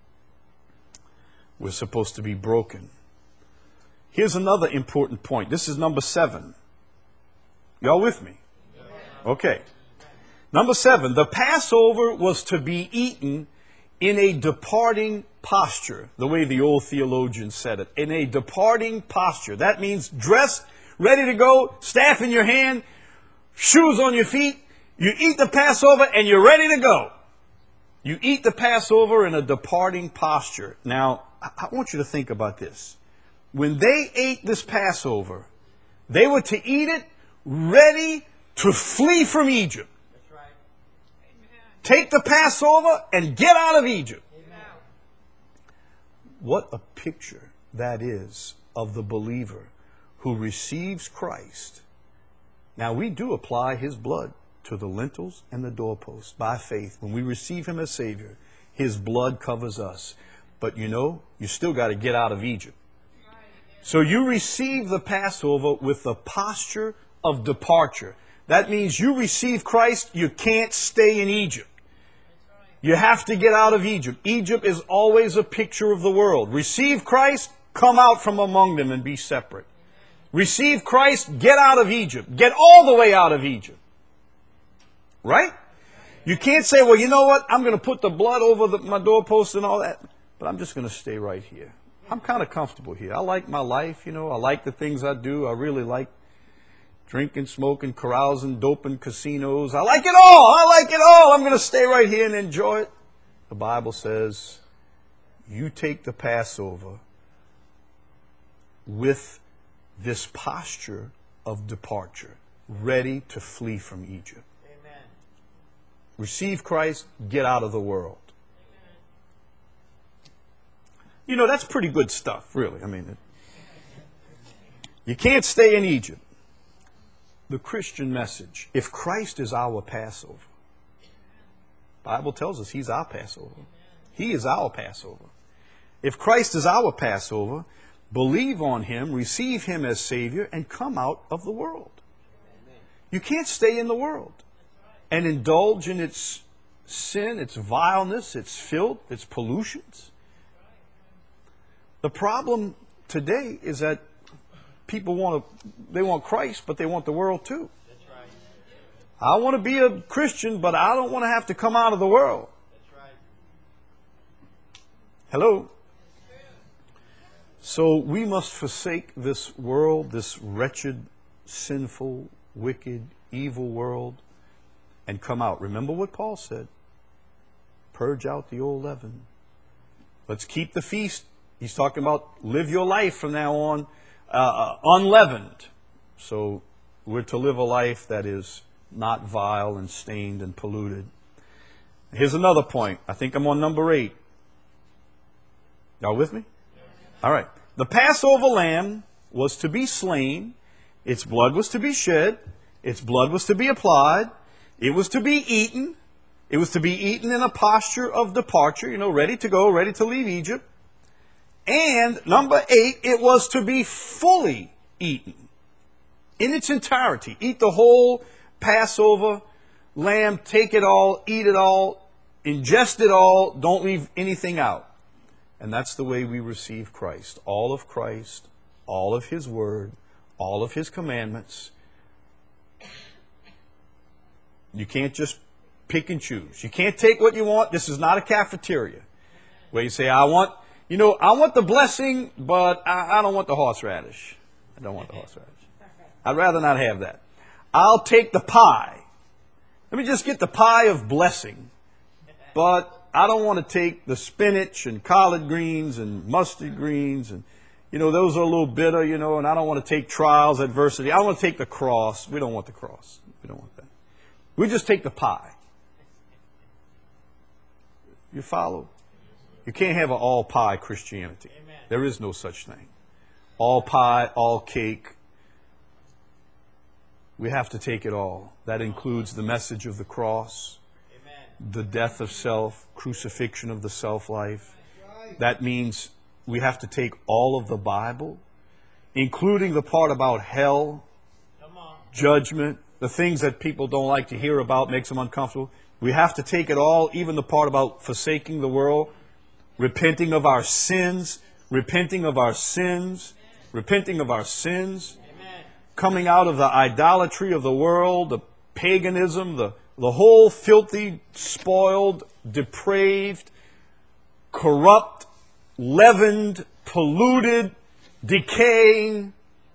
Speaker 1: We're supposed to be broken. Here's another important point. This is number 7. Y'all with me? Okay. Number 7, the Passover was to be eaten in a departing posture, the way the old theologians said it, in a departing posture. That means dressed, ready to go, staff in your hand, shoes on your feet. You eat the Passover and you're ready to go. You eat the Passover in a departing posture. Now, I want you to think about this. When they ate this Passover, they were to eat it ready to flee from Egypt.
Speaker 2: That's right. Amen.
Speaker 1: Take the Passover and get out of Egypt.
Speaker 2: Amen.
Speaker 1: What a picture that is of the believer who receives Christ. Now, we do apply His blood to the lintels and the doorposts by faith. When we receive Him as Savior, His blood covers us. But you still got to get out of Egypt. So you receive the Passover with the posture of departure. That means you receive Christ, you can't stay in Egypt. You have to get out of Egypt. Egypt is always a picture of the world. Receive Christ, come out from among them and be separate. Receive Christ, get out of Egypt. Get all the way out of Egypt. Right? You can't say, well, you know what? I'm going to put the blood over my doorpost and all that, but I'm just going to stay right here. I'm kind of comfortable here. I like my life, I like the things I do. I really like drinking, smoking, carousing, doping, casinos. I like it all. I'm going to stay right here and enjoy it. The Bible says you take the Passover with this posture of departure, ready to flee from Egypt.
Speaker 2: Amen.
Speaker 1: Receive Christ, get out of the world. That's pretty good stuff, really. You can't stay in Egypt. The Christian message, if Christ is our Passover, the Bible tells us He's our Passover. He is our Passover. If Christ is our Passover, believe on Him, receive Him as Savior, and come out of the world. You can't stay in the world and indulge in its sin, its vileness, its filth, its pollutions. The problem today is that people want Christ, but they want the world too.
Speaker 2: That's right.
Speaker 1: I want to be a Christian, but I don't want to have to come out of the world.
Speaker 2: That's right.
Speaker 1: Hello? So we must forsake this world, this wretched, sinful, wicked, evil world, and come out. Remember what Paul said. Purge out the old leaven. Let's keep the feast. He's talking about live your life from now on unleavened. So we're to live a life that is not vile and stained and polluted. Here's another point. I think I'm on number 8. Y'all with me? All right. The Passover lamb was to be slain. Its blood was to be shed. Its blood was to be applied. It was to be eaten. It was to be eaten in a posture of departure, ready to go, ready to leave Egypt. And number 8, it was to be fully eaten in its entirety. Eat the whole Passover lamb, take it all, eat it all, ingest it all, don't leave anything out. And that's the way we receive Christ. All of Christ, all of His Word, all of His commandments. You can't just pick and choose. You can't take what you want. This is not a cafeteria where you say, I want the blessing, but I don't want the horseradish. I don't want the horseradish. I'd rather not have that. I'll take the pie. Let me just get the pie of blessing. But I don't want to take the spinach and collard greens and mustard greens. And, those are a little bitter, and I don't want to take trials, adversity. I want to take the cross. We don't want the cross. We don't want that. We just take the pie. You follow? You can't have an all-pie Christianity.
Speaker 2: Amen.
Speaker 1: There is no such thing. All pie, all cake. We have to take it all. That includes the message of the cross, the death of self, crucifixion of the self-life. That means we have to take all of the Bible, including the part about hell, judgment, the things that people don't like to hear about, makes them uncomfortable. We have to take it all, even the part about forsaking the world, repenting of our sins, repenting of our sins, repenting of our sins, coming out of the idolatry of the world, the paganism, the whole filthy, spoiled, depraved, corrupt, leavened, polluted, decaying,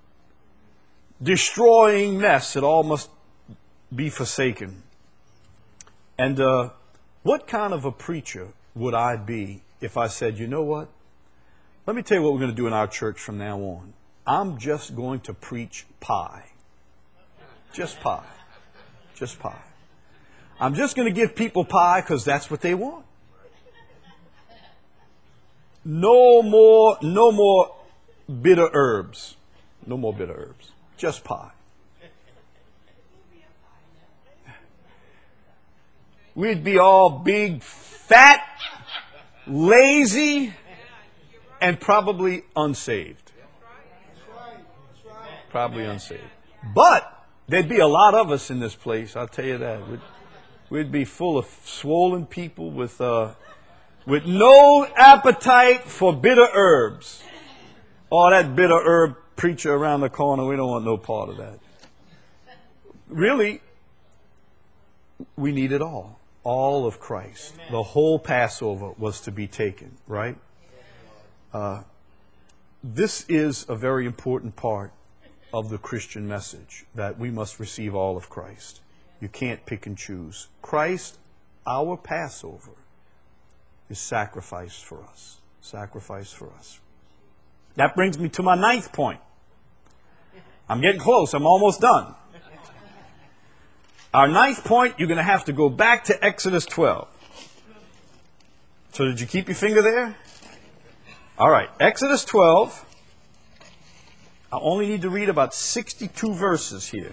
Speaker 1: destroying mess. It all must be forsaken. And what kind of a preacher would I be if I said, you know what? Let me tell you what we're going to do in our church from now on. I'm just going to preach pie. Just pie. Just pie. I'm just going to give people pie because that's what they want. No more bitter herbs. No more bitter herbs. Just pie. We'd be all big, fat, lazy, and probably unsaved. Probably unsaved. But there'd be a lot of us in this place, I'll tell you that. We'd be full of swollen people with no appetite for bitter herbs. Oh, that bitter herb preacher around the corner, we don't want no part of that. Really, we need it all. All of Christ. The whole Passover was to be taken, right? This is a very important part of the Christian message, that we must receive all of Christ. You can't pick and choose. Christ, our Passover, is sacrificed for us. Sacrificed for us. That brings me to my 9th point. I'm getting close. I'm almost done. Our 9th point, you're going to have to go back to Exodus 12. So did you keep your finger there? All right. Exodus 12. I only need to read about 62 verses here.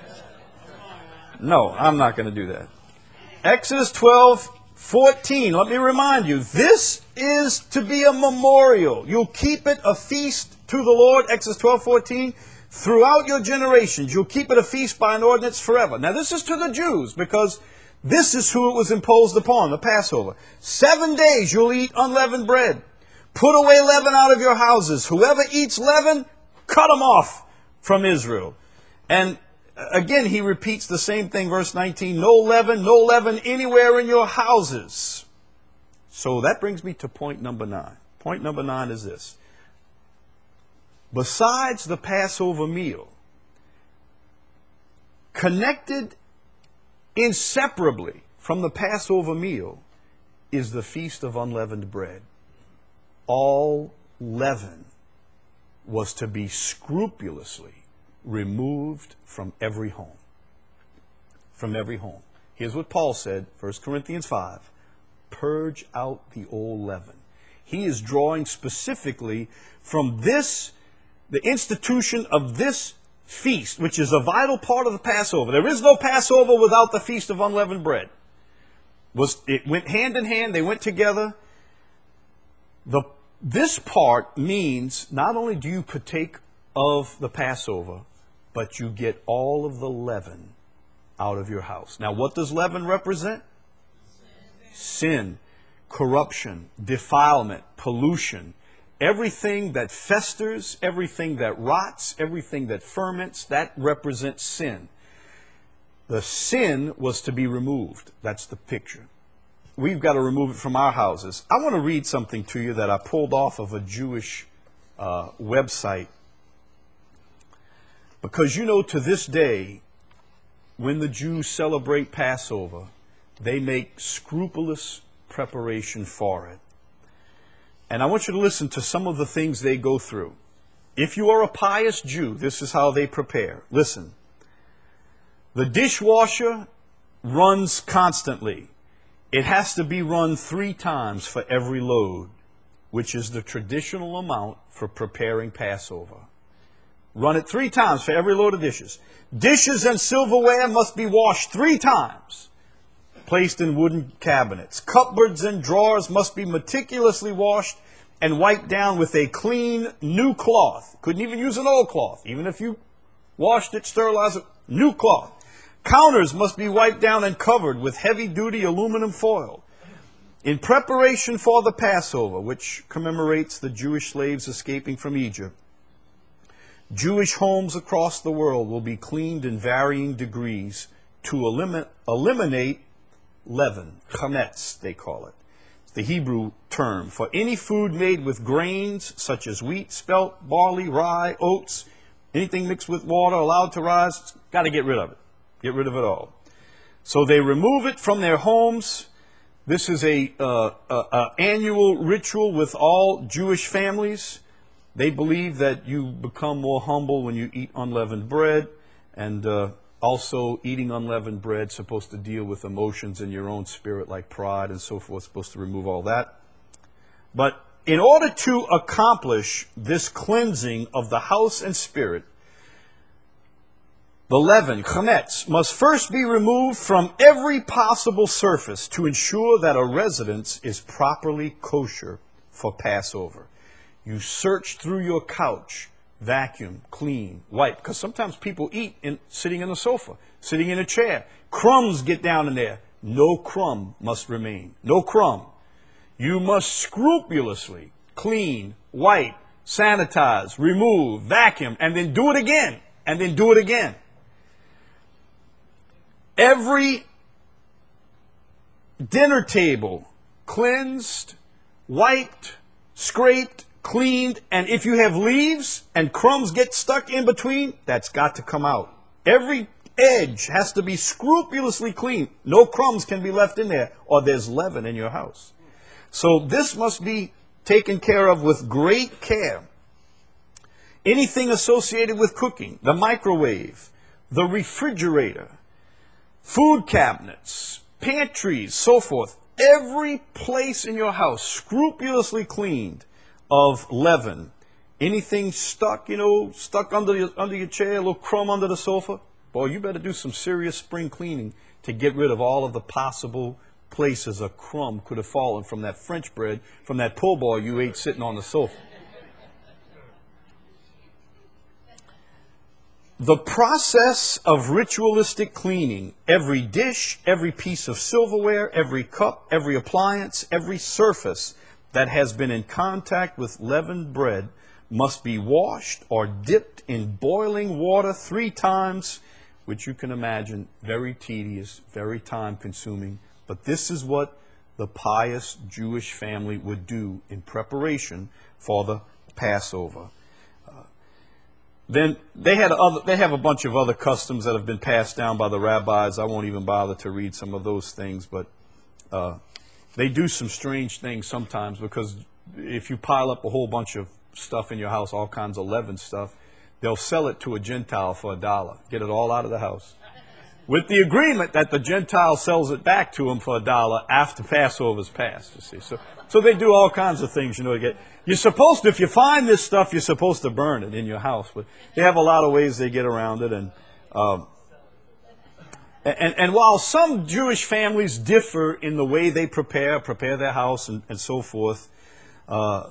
Speaker 1: No, I'm not going to do that. Exodus 12:14. Let me remind you, this is to be a memorial. You'll keep it a feast to the Lord, Exodus 12:14, throughout your generations. You'll keep it a feast by an ordinance forever. Now this is to the Jews, because this is who it was imposed upon, the Passover. 7 days you'll eat unleavened bread. Put away leaven out of your houses. Whoever eats leaven, cut them off from Israel. And again, he repeats the same thing, verse 19. No leaven anywhere in your houses. So that brings me to point number 9. Point number 9 is this. Besides the Passover meal, connected inseparably from the Passover meal is the Feast of Unleavened Bread. All leaven was to be scrupulously removed from every home. From every home. Here's what Paul said, 1 Corinthians 5. Purge out the old leaven. He is drawing specifically from this, the institution of this feast, which is a vital part of the Passover. There is no Passover without the Feast of Unleavened Bread. It went hand in hand. They went together. This part means not only do you partake of the Passover, but you get all of the leaven out of your house. Now, what does leaven represent? Sin, corruption, defilement, pollution. Everything that festers, everything that rots, everything that ferments, that represents sin. The sin was to be removed. That's the picture. We've got to remove it from our houses. I want to read something to you that I pulled off of a Jewish website. Because you know, to this day, when the Jews celebrate Passover, they make scrupulous preparation for it. And I want you to listen to some of the things they go through. If you are a pious Jew, this is how they prepare. Listen. The dishwasher runs constantly. It has to be run 3 times for every load, which is the traditional amount for preparing Passover. Run it 3 times for every load of dishes. Dishes and silverware must be washed 3 times, placed in wooden cabinets. Cupboards and drawers must be meticulously washed and wiped down with a clean new cloth. Couldn't even use an old cloth. Even if you washed it, sterilized it, new cloth. Counters must be wiped down and covered with heavy-duty aluminum foil. In preparation for the Passover, which commemorates the Jewish slaves escaping from Egypt, Jewish homes across the world will be cleaned in varying degrees to eliminate leaven, chametz, they call it. It's the Hebrew term for any food made with grains such as wheat, spelt, barley, rye, oats, anything mixed with water allowed to rise. Got to get rid of it. Get rid of it all. So they remove it from their homes. This is a annual ritual with all Jewish families. They believe that you become more humble when you eat unleavened bread, and also eating unleavened bread is supposed to deal with emotions in your own spirit like pride and so forth, supposed to remove all that. But in order to accomplish this cleansing of the house and spirit, the leaven, chametz, must first be removed from every possible surface to ensure that a residence is properly kosher for Passover. You search through your couch, vacuum, clean, wipe. Because sometimes people eat sitting in a sofa, sitting in a chair. Crumbs get down in there. No crumb must remain. No crumb. You must scrupulously clean, wipe, sanitize, remove, vacuum, and then do it again. And then do it again. Every dinner table cleansed, wiped, scraped, cleaned, and if you have leaves and crumbs get stuck in between, that's got to come out. Every edge has to be scrupulously clean. No crumbs can be left in there, or there's leaven in your house. So this must be taken care of with great care. Anything associated with cooking, the microwave, the refrigerator, food cabinets, pantries, so forth, every place in your house scrupulously cleaned of leaven. Anything stuck, stuck under your chair, a little crumb under the sofa, boy, you better do some serious spring cleaning to get rid of all of the possible places a crumb could have fallen from that French bread, from that po' boy you ate sitting on the sofa. The process of ritualistic cleaning, every dish, every piece of silverware, every cup, every appliance, every surface that has been in contact with leavened bread must be washed or dipped in boiling water 3 times, which you can imagine very tedious, very time consuming. But this is what the pious Jewish family would do in preparation for the Passover. Then they have a bunch of other customs that have been passed down by the rabbis. I won't even bother to read some of those things, but they do some strange things sometimes, because if you pile up a whole bunch of stuff in your house, all kinds of leavened stuff, they'll sell it to a Gentile for $1. Get it all out of the house, with the agreement that the Gentile sells it back to him for $1 after Passover's passed. You see, so they do all kinds of things. You're supposed to, if you find this stuff, you're supposed to burn it in your house. But they have a lot of ways they get around it. And while some Jewish families differ in the way they prepare their house and so forth, one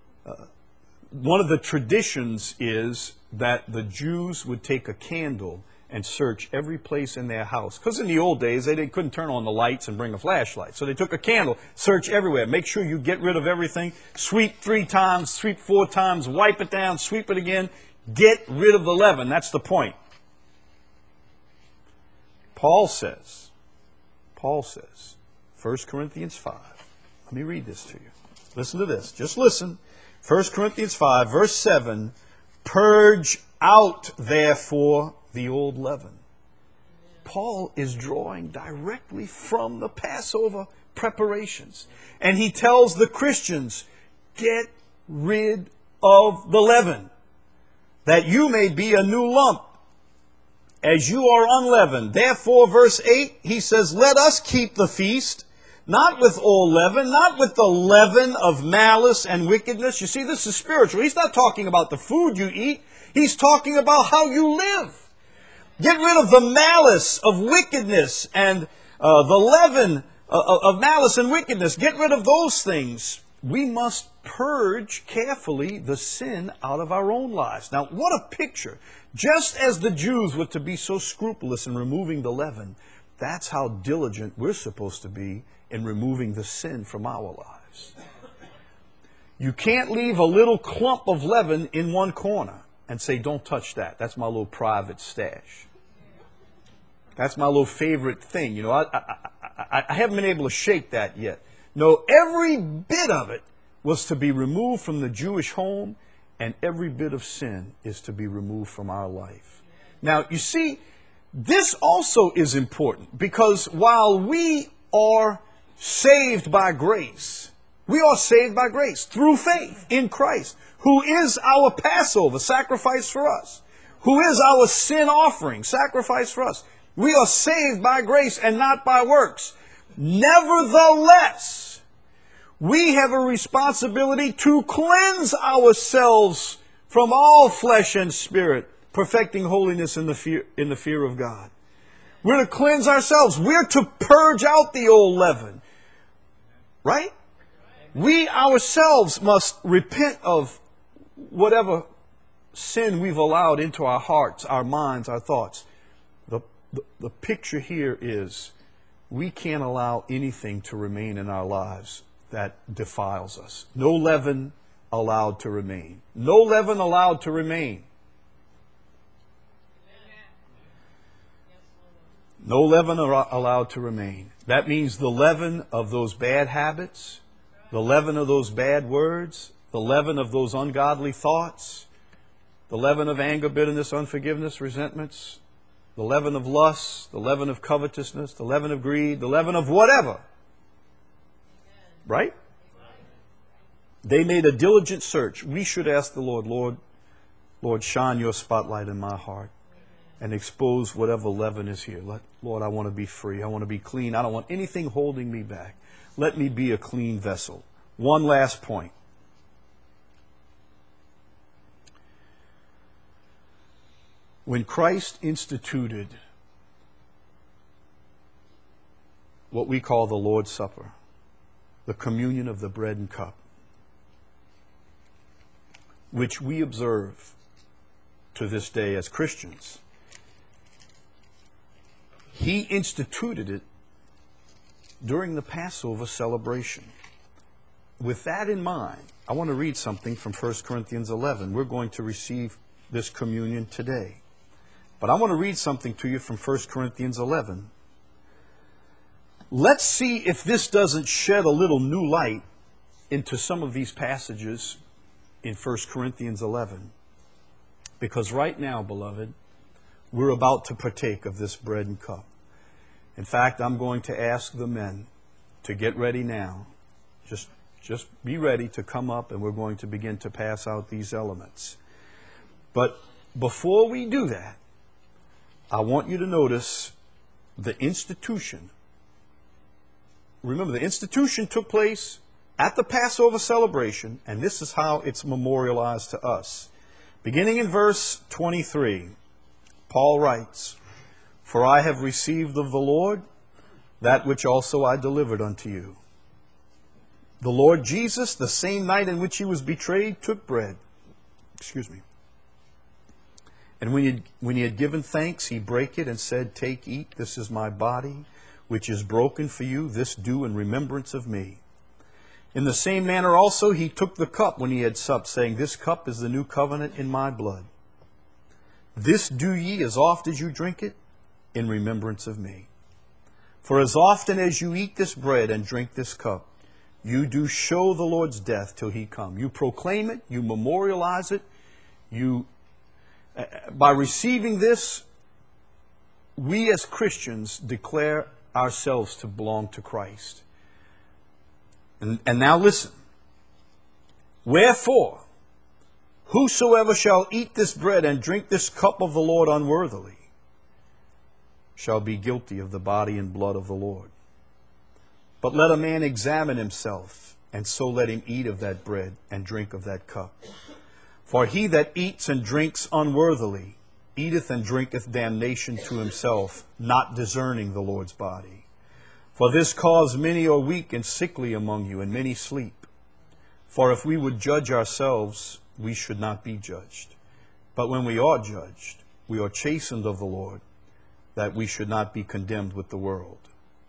Speaker 1: of the traditions is that the Jews would take a candle and search every place in their house. Because in the old days, they couldn't turn on the lights and bring a flashlight. So they took a candle, search everywhere, make sure you get rid of everything, sweep 3 times, sweep 4 times, wipe it down, sweep it again, get rid of the leaven. That's the point. Paul says, 1 Corinthians 5. Let me read this to you. Listen to this. Just listen. 1 Corinthians 5, verse 7, purge out, therefore, the old leaven. Paul is drawing directly from the Passover preparations. And he tells the Christians, get rid of the leaven, that you may be a new lump, as you are unleavened. Therefore, verse 8, he says, let us keep the feast, Not with all leaven, not with the leaven of malice and wickedness. You see, this is spiritual. He's not talking about the food you eat. He's talking about how you live. Get rid of the malice of wickedness and the leaven of malice and wickedness. Get rid of those things. We must purge carefully the sin out of our own lives. Now, what a picture. Just as the Jews were to be so scrupulous in removing the leaven, that's how diligent we're supposed to be in removing the sin from our lives. You can't leave a little clump of leaven in one corner and say, don't touch that. That's my little private stash. That's my little favorite thing. You know, I haven't been able to shake that yet. No, every bit of it was to be removed from the Jewish home, and every bit of sin is to be removed from our life. Now, you see, this also is important, because while we are saved by grace, we are saved by grace through faith in Christ, who is our Passover, sacrifice for us, who is our sin offering, sacrifice for us. We are saved by grace and not by works. Nevertheless, we have a responsibility to cleanse ourselves from all flesh and spirit, perfecting holiness in the fear of God. We're to cleanse ourselves. We're to purge out the old leaven. Right? We ourselves must repent of whatever sin we've allowed into our hearts, our minds, our thoughts. The picture here is we can't allow anything to remain in our lives that defiles us. No leaven allowed to remain. No leaven allowed to remain. No leaven allowed to remain. That means the leaven of those bad habits, the leaven of those bad words, the leaven of those ungodly thoughts, the leaven of anger, bitterness, unforgiveness, resentments, the leaven of lust, the leaven of covetousness, the leaven of greed, the leaven of whatever. Right? They made a diligent search. We should ask the Lord, Lord, shine your spotlight in my heart and expose whatever leaven is here. Lord, I want to be free. I want to be clean. I don't want anything holding me back. Let me be a clean vessel. One last point. When Christ instituted what we call the Lord's Supper, the communion of the bread and cup, which we observe to this day as Christians, He instituted it during the Passover celebration. With that in mind, I want to read something from 1 Corinthians 11. We're going to receive this communion today. But I want to read something to you from 1 Corinthians 11. Let's see if this doesn't shed a little new light into some of these passages in 1 Corinthians 11. Because right now, beloved, we're about to partake of this bread and cup. In fact, I'm going to ask the men to get ready now. Just be ready to come up, and we're going to begin to pass out these elements. But before we do that, I want you to notice the institution. Remember, the institution took place at the Passover celebration, and this is how it's memorialized to us. Beginning in verse 23, Paul writes, "For I have received of the Lord that which also I delivered unto you. The Lord Jesus, the same night in which He was betrayed, took bread." And when he had given thanks, He brake it and said, "Take, eat, this is my body, which is broken for you. This do in remembrance of me. In the same manner also He took the cup when He had supped, saying, This cup is the new covenant in my blood. This do ye as oft as you drink it in remembrance of me. For as often as you eat this bread and drink this cup, you do show the Lord's death till He come." You proclaim it, you memorialize it, by receiving this, we as Christians declare ourselves to belong to Christ. And now listen. "Wherefore, whosoever shall eat this bread and drink this cup of the Lord unworthily shall be guilty of the body and blood of the Lord. But let a man examine himself, and so let him eat of that bread and drink of that cup. For he that eats and drinks unworthily eateth and drinketh damnation to himself, not discerning the Lord's body. For this cause many are weak and sickly among you, and many sleep. For if we would judge ourselves, we should not be judged. But when we are judged, we are chastened of the Lord, that we should not be condemned with the world.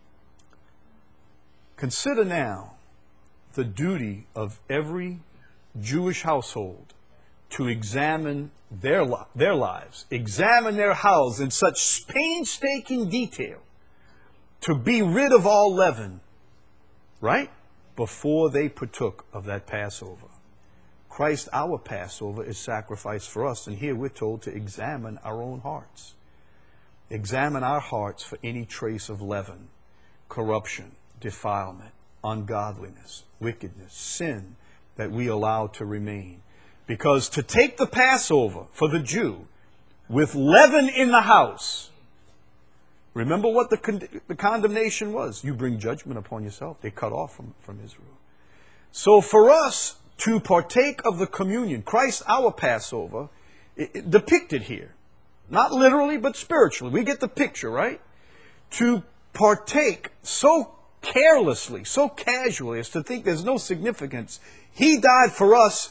Speaker 1: Consider now the duty of every Jewish household to examine their lives, examine their house in such painstaking detail to be rid of all leaven, right? Before they partook of that Passover. Christ, our Passover, is sacrificed for us. And here we're told to examine our own hearts. Examine our hearts for any trace of leaven, corruption, defilement, ungodliness, wickedness, sin that we allow to remain. Because to take the Passover for the Jew with leaven in the house, remember what the condemnation was. You bring judgment upon yourself. They cut off from Israel. So for us to partake of the communion, Christ our Passover, depicted here, not literally but spiritually. We get the picture, right? To partake so carelessly, so casually as to think there's no significance. He died for us.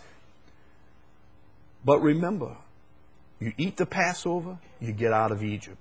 Speaker 1: But remember, you eat the Passover, you get out of Egypt.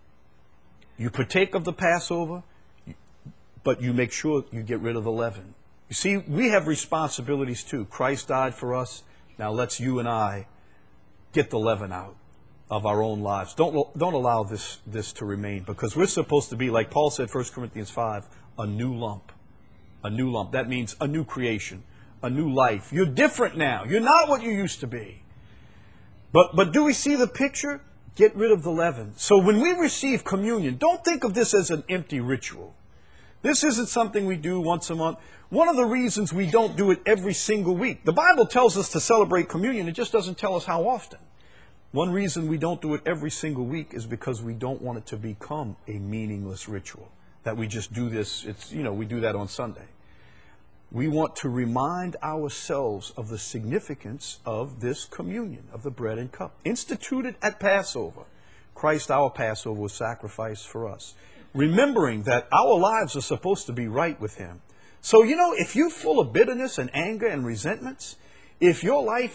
Speaker 1: You partake of the Passover, but you make sure you get rid of the leaven. You see, we have responsibilities too. Christ died for us. Now let's you and I get the leaven out of our own lives. Don't allow this to remain, because we're supposed to be, like Paul said, 1 Corinthians 5, a new lump. A new lump. That means a new creation, a new life. You're different now. You're not what you used to be. But do we see the picture? Get rid of the leaven. So when we receive communion, don't think of this as an empty ritual. This isn't something we do once a month. One of the reasons we don't do it every single week, the Bible tells us to celebrate communion. It just doesn't tell us how often. One reason we don't do it every single week is because we don't want it to become a meaningless ritual. That we just do this, we do that on Sunday. We want to remind ourselves of the significance of this communion, of the bread and cup. Instituted at Passover. Christ, our Passover, was sacrificed for us. Remembering that our lives are supposed to be right with Him. So, if you're full of bitterness and anger and resentments, if your life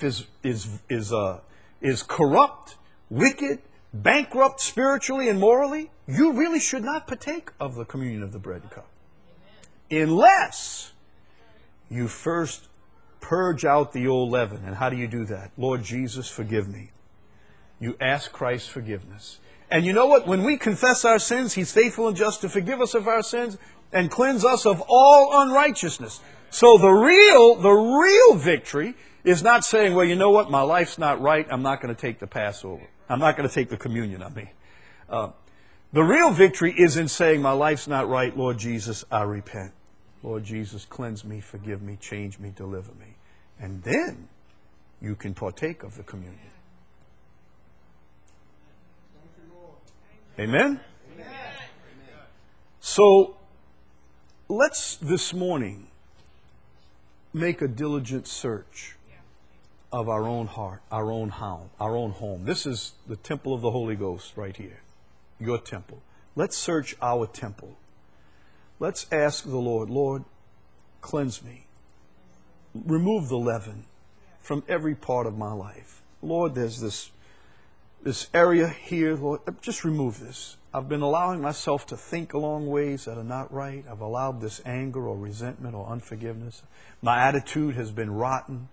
Speaker 1: is corrupt, wicked, bankrupt spiritually and morally, you really should not partake of the communion of the bread and cup. Unless you first purge out the old leaven. And how do you do that? Lord Jesus, forgive me. You ask Christ's forgiveness. And you know what? When we confess our sins, He's faithful and just to forgive us of our sins and cleanse us of all unrighteousness. So the real victory is not saying, well, you know what? My life's not right. I'm not going to take the Passover. I'm not going to take the communion, The real victory is in saying, my life's not right. Lord Jesus, I repent. Lord Jesus, cleanse me, forgive me, change me, deliver me. And then you can partake of the communion. Amen? Amen. So let's this morning make a diligent search of our own heart, our own home. This is the temple of the Holy Ghost right here. Your temple. Let's search our temple. Let's ask the Lord, Lord, cleanse me. Remove the leaven from every part of my life. Lord, there's this area here, Lord, just remove this. I've been allowing myself to think along ways that are not right. I've allowed this anger or resentment or unforgiveness. My attitude has been rotten.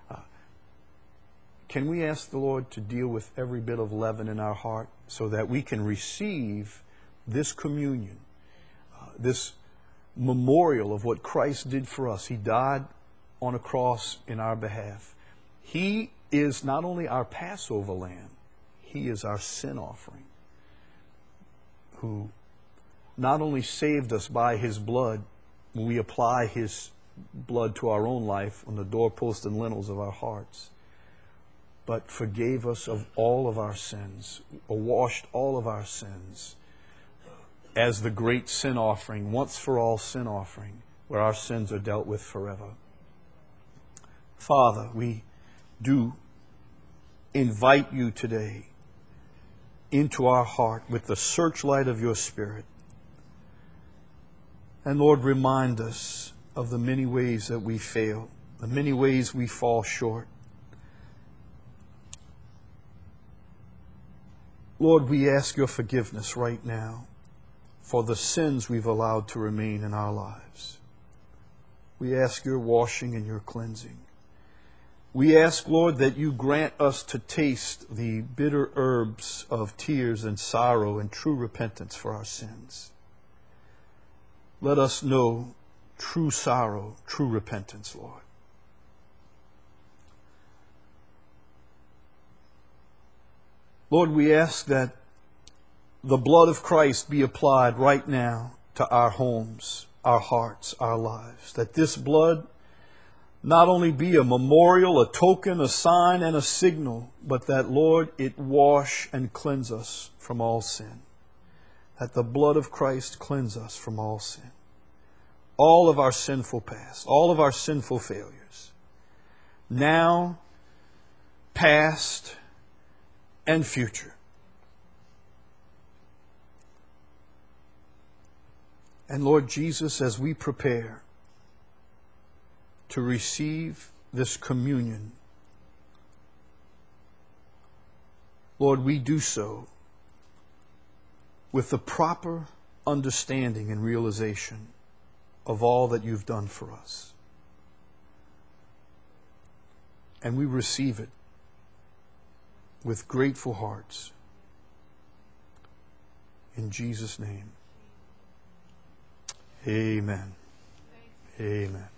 Speaker 1: Can we ask the Lord to deal with every bit of leaven in our heart so that we can receive this communion? This memorial of what Christ did for us. He died on a cross in our behalf. He is not only our Passover lamb, He is our sin offering, who not only saved us by His blood when we apply His blood to our own life on the doorposts and lintels of our hearts, but forgave us of all of our sins, or washed all of our sins, as the great sin offering, once for all sin offering, where our sins are dealt with forever. Father, we do invite you today into our heart with the searchlight of your Spirit. And Lord, remind us of the many ways that we fail, the many ways we fall short. Lord, we ask your forgiveness right now for the sins we've allowed to remain in our lives. We ask your washing and your cleansing. We ask, Lord, that you grant us to taste the bitter herbs of tears and sorrow and true repentance for our sins. Let us know true sorrow, true repentance, Lord. Lord, we ask that the blood of Christ be applied right now to our homes, our hearts, our lives. That this blood not only be a memorial, a token, a sign, and a signal, but that, Lord, it wash and cleanse us from all sin. That the blood of Christ cleanse us from all sin. All of our sinful past, all of our sinful failures, now, past, and future. And Lord Jesus, as we prepare to receive this communion, Lord, we do so with the proper understanding and realization of all that you've done for us. And we receive it with grateful hearts. In Jesus' name, amen. Amen.